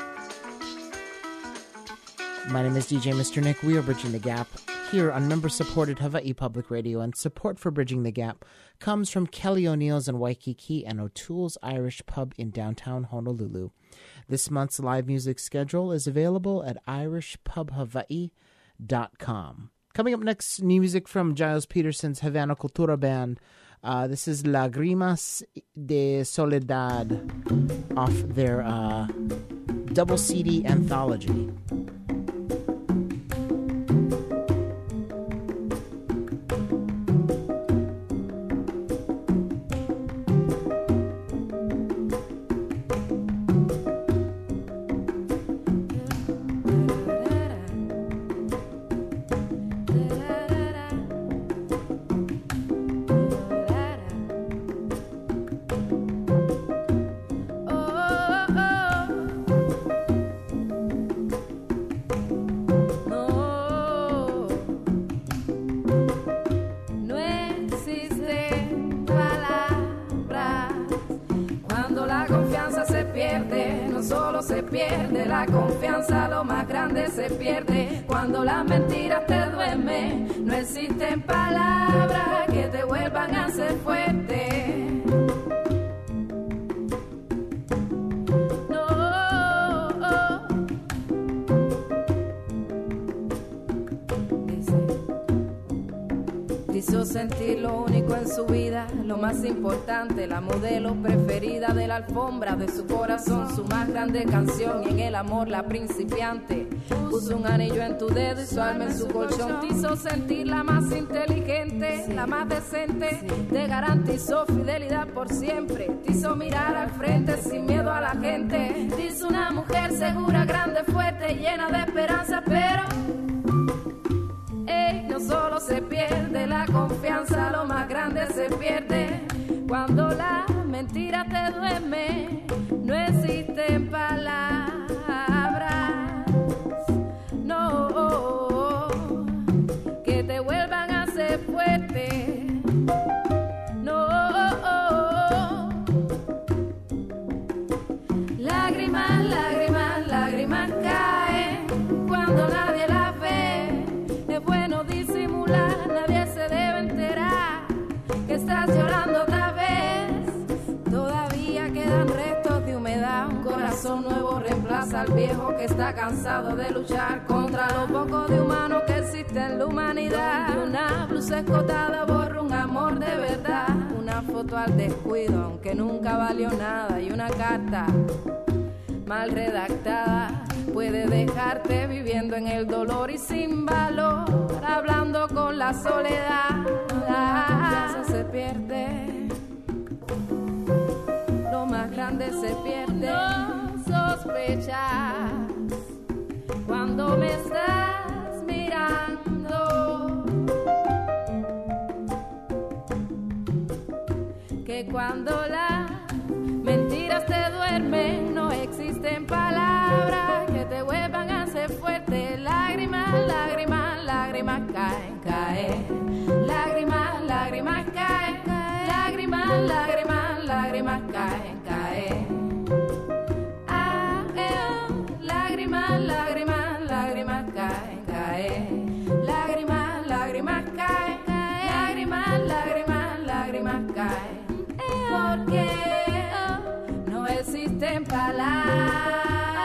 My name is DJ Mr. Nick. We are Bridging the Gap here on member-supported Hawaii Public Radio, and support for Bridging the Gap comes from Kelly O'Neill's in Waikiki and O'Toole's Irish Pub in downtown Honolulu. This month's live music schedule is available at irishpubhawaii.com. Coming up next, new music from Giles Peterson's Havana Cultura Band. This is Lágrimas de Soledad off their double CD anthology. Se pierde cuando las mentiras te duermen. No existen palabras que te vuelvan a hacer fuerte. No, quiso sentir lo único en su vida, lo más importante, la modelo preferida de la alfombra de su corazón, su más grande canción, y en el amor la principiante. Puso un anillo en tu dedo y su alma en su colchón. Te hizo sentir la más inteligente, la más decente. Te garantizó fidelidad por siempre. Te hizo mirar al frente sin miedo a la gente. Te hizo una mujer segura, grande, fuerte, llena de esperanza. Pero no solo se pierde la confianza, lo más grande se pierde cuando la mentira te duerme. No existen palabras, no, que te vuelvan a hacer fuerte. No, lágrimas, lágrimas, lágrimas caen cuando nadie las ve. Es bueno disimular, nadie se debe enterar que estás llorando otra vez. Todavía quedan restos de humedad, un corazón nuevo reemplaza al viejo que está cansado de luchar contra lo poco de humano que existe en la humanidad. Y una blusa escotada borra un amor de verdad, una foto al descuido aunque nunca valió nada, y una carta mal redactada puede dejarte viviendo en el dolor y sin valor, hablando con la soledad. La confianza se pierde, lo más grande se pierde. No sospechas cuando me estás mirando que cuando las mentiras te duermen no existen palabras que te vuelvan a hacer fuerte. Lágrimas, lágrimas, lágrimas caen, caen. Lágrimas, lágrimas caen, caen. Lágrimas, lágrimas, lágrimas caen, caen. Lágrimas, lágrimas, lágrimas caen, caen. Lágrimas, lágrimas caen, caen. Lágrimas, lágrimas, lágrimas caen. Porque no existen palabras.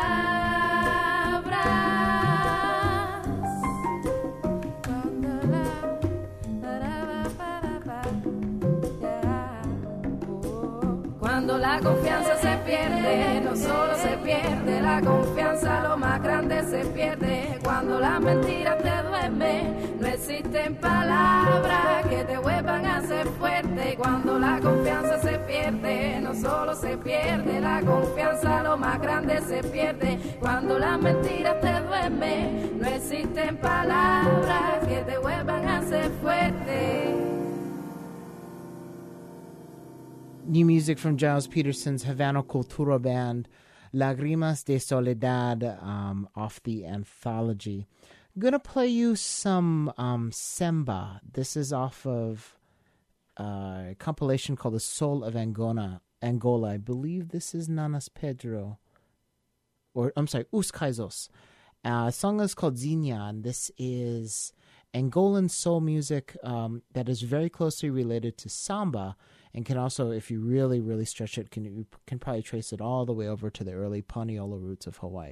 Cuando la confianza se pierde, no solo se pierde la confianza, lo más grande se pierde. Cuando las mentiras te duermen, no existen palabras que te vuelvan a hacer fuerte. Cuando la confianza se pierde, no solo se pierde la confianza, lo más grande se pierde. Cuando las mentiras te duermen, no existen palabras que te vuelvan a hacer fuerte. new music from Giles Peterson's Havana Cultura band, Lágrimas de Soledad, off the anthology. I'm going to play you some Semba. This is off of a compilation called The Soul of Angola. I believe this is Nanas Pedro. Or, I'm sorry, Os Caizos. Song is called Zinha, and this is Angolan soul music that is very closely related to samba, and can also, if you really, really stretch it, you can probably trace it all the way over to the early Paniola roots of Hawaii.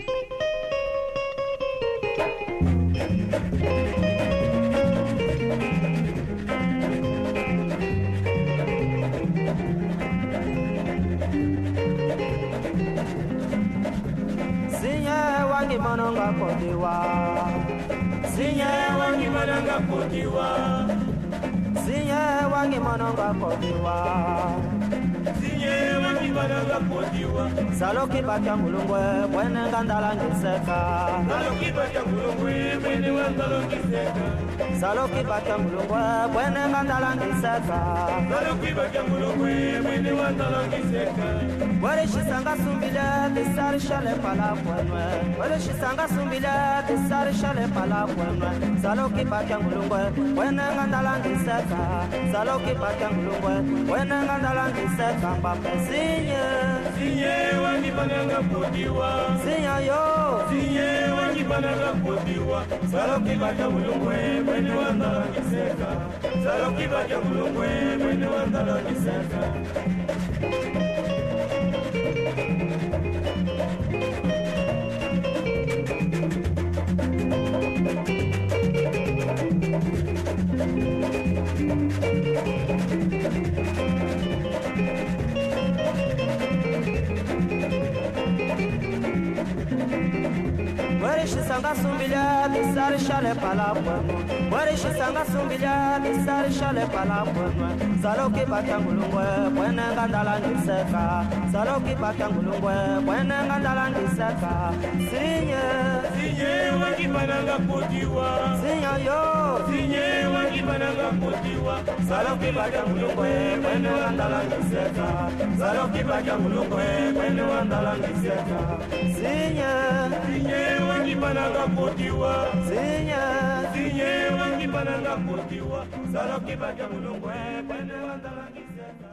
Wangi mananga kodiwa, Zinha wangi mananga kodiwa, Zinha wangi mananga kodiwa, Zinha wangi mananga kodiwa. Saloki batya mulungwe, bwene ngandala ngiseka. Saloki batya mulungwe, bwene ngandala ngiseka. Saloki batya mulungwe, bwene ngandala ngiseka. Saloki batya mulungwe, bwene ngandala ngiseka. Wale shisanga sumbile, tisari shale pala kwenwe. Wale shisanga sumbile, tisari shale pala kwenwe. Saloki batya mulungwe, bwene ngandala ngiseka. Saloki batya mulungwe, bwene ngandala ngiseka. Mbambe Zinha wangi bananga kodiwa, Zinha yo, Zinha wangi bananga kodiwa. Saloki batya mulungwe, bwene ngandala ngiseka. Saloki batya mulungwe, bwene ngandala ngiseka. Sanga sumbilha, tisari shale pala pwemwe. Warishi sanga sumbilha, tisari shale pala pwemwe. Saloki batya mulungwe, bwene ngandala ngiseka. Saloki batya mulungwe, bwene ngandala ngiseka. Zinha wangi bananga kodiwa, Zinha yo, Zinha wangi bananga kodiwa. Saloki batya mulungwe, bwene ngandala ngiseka. Saloki batya mulungwe, bwene ngandala ngiseka. Zinha wangi bananga kodiwa, Zinha wangi bananga kodiwa. Saloki batya mulungwe, bwene ngandala ngiseka.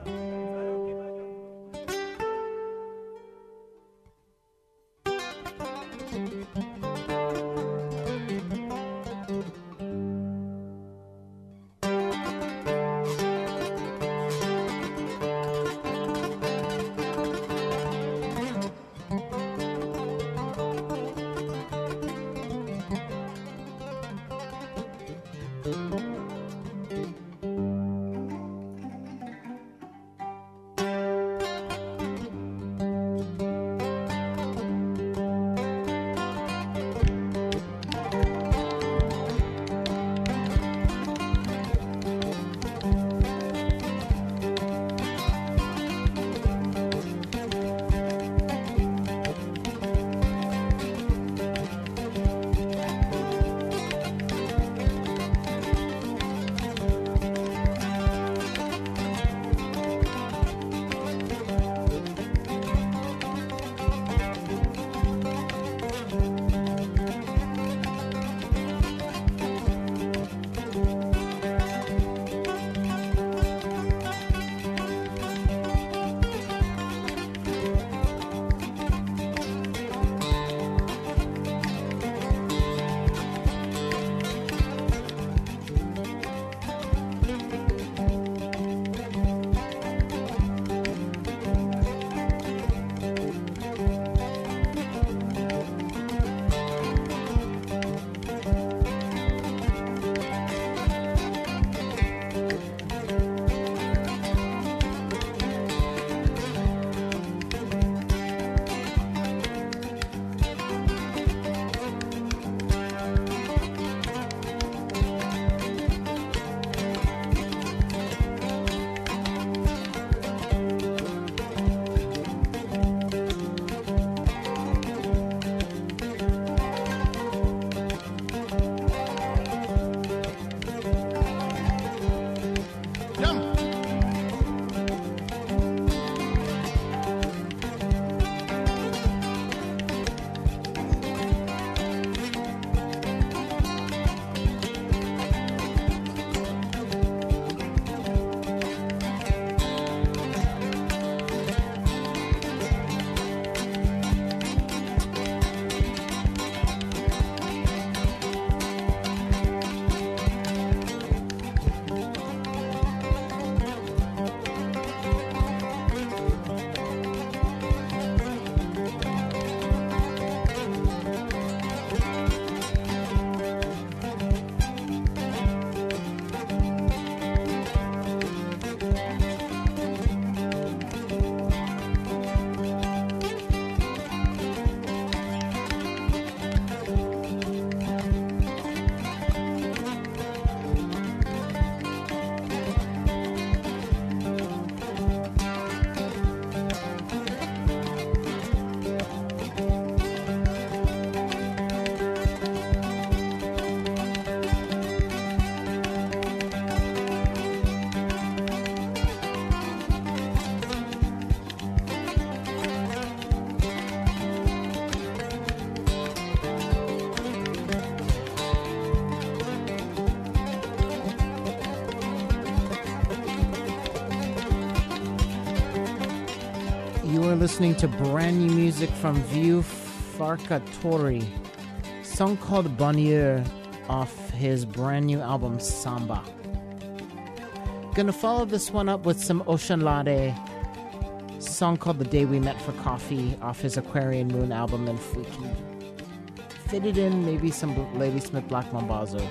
You are listening to brand new music from Vieux Farcatori, song called Bonheur off his brand new album Samba. Gonna follow this one up with some Ocean Lade, song called The Day We Met for Coffee off his Aquarian Moon album, and if we can fit it in, maybe some Ladysmith Black Mambazo.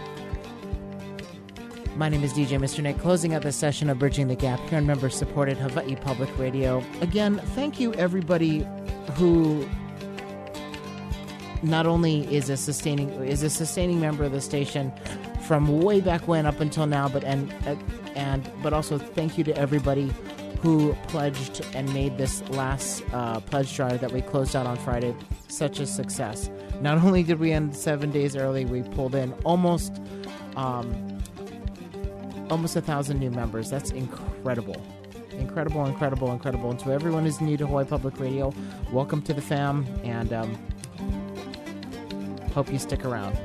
My name is DJ Mr. Nick, closing out this session of Bridging the Gap here on member-supported Hawaii Public Radio. Again, thank you everybody who not only is a sustaining member of the station from way back when up until now, but also thank you to everybody who pledged and made this last pledge drive that we closed out on Friday such a success. Not only did we end 7 days early, we pulled in almost 1,000 new members. That's incredible. Incredible. And to everyone who's new to Hawaii Public Radio, welcome to the fam, and hope you stick around.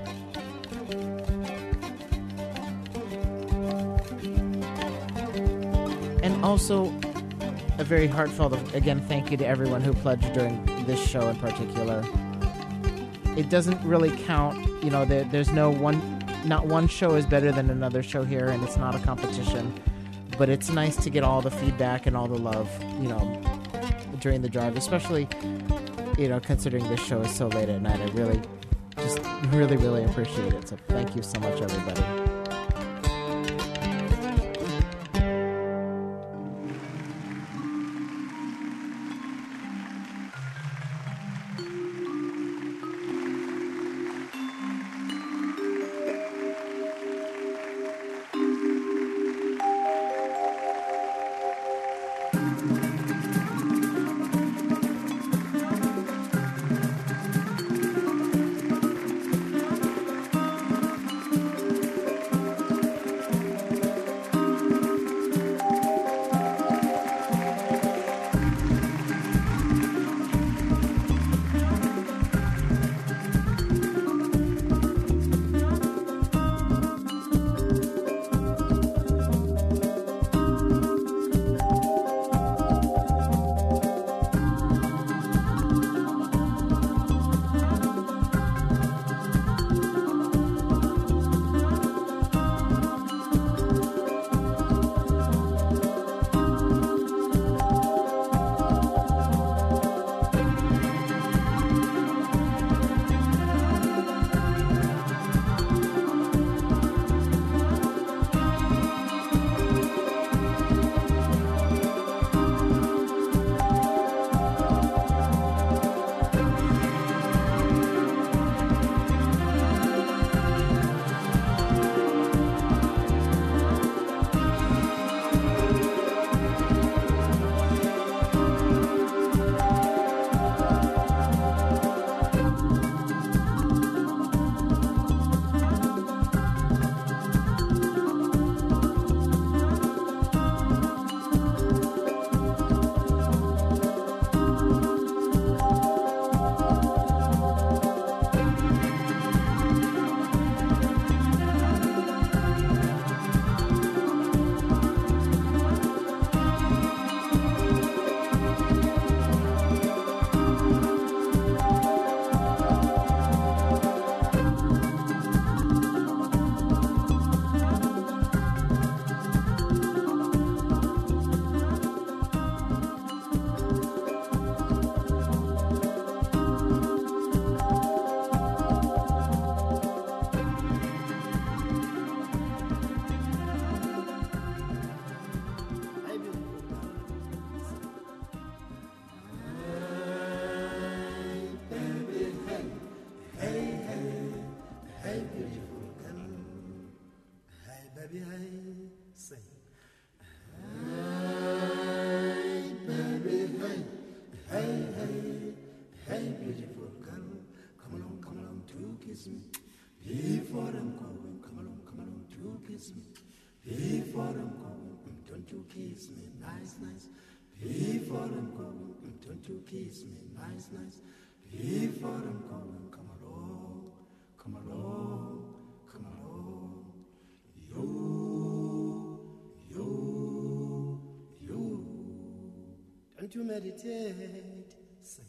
And also, a very heartfelt, again, thank you to everyone who pledged during this show in particular. It doesn't really count, there's not one show is better than another show here, and it's not a competition. But it's nice to get all the feedback and all the love, during the drive, especially, considering this show is so late at night. I really appreciate it. So thank you so much, everybody. Don't you meditate? Say,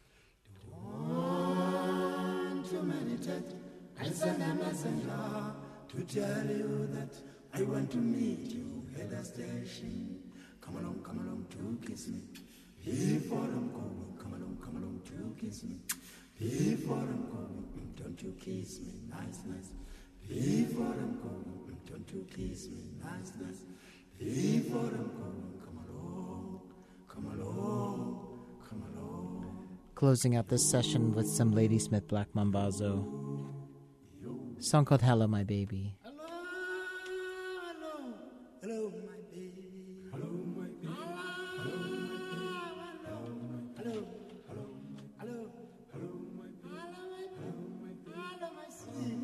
don't you meditate? I send a messenger to tell you that I want to meet you at the station. Come along to kiss me. Before I'm going, come along to kiss me. Before I'm going, don't you kiss me, nice. Before I'm going, don't you kiss me, nice. Before I'm going, come along. Closing out this session with some Ladysmith Black Mambazo. Song called Hello, My Baby. Hello, my baby. Hello, my baby. Hello, my baby. Hello, my sweet.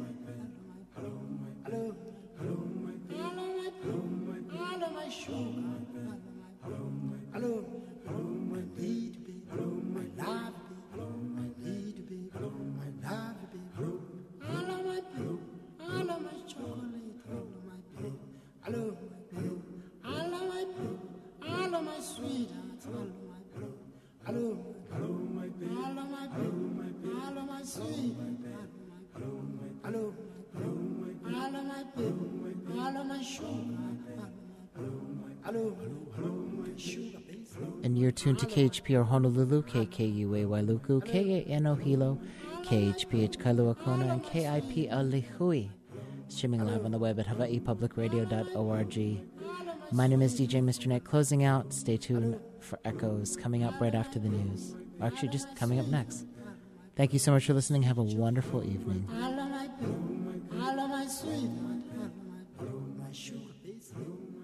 Hello, my sugar. Hello, my baby. My love, my baby. My love, baby. Hello, my baby. Hello, my chocolate. Hello, my baby. Hello, my baby. Hello, my baby. Hello, my sweetheart. Hello, my baby. Hello, my baby. Hello, my sweet. Hello, my baby. Hello, my sugar. Hello, my sugar, baby. And you're tuned to KHPR Honolulu, KKUA Wailuku, KANO Hilo, KHPH Kailua Kona, and KIP Alihui. Streaming live on the web at hawaiipublicradio.org. My name is DJ Mr. Nick. Closing out, stay tuned for Echoes coming up right after the news. Or actually just coming up next. Thank you so much for listening. Have a wonderful evening. Hello, my baby. Hello, my sweetheart. Hello, my sugar, baby.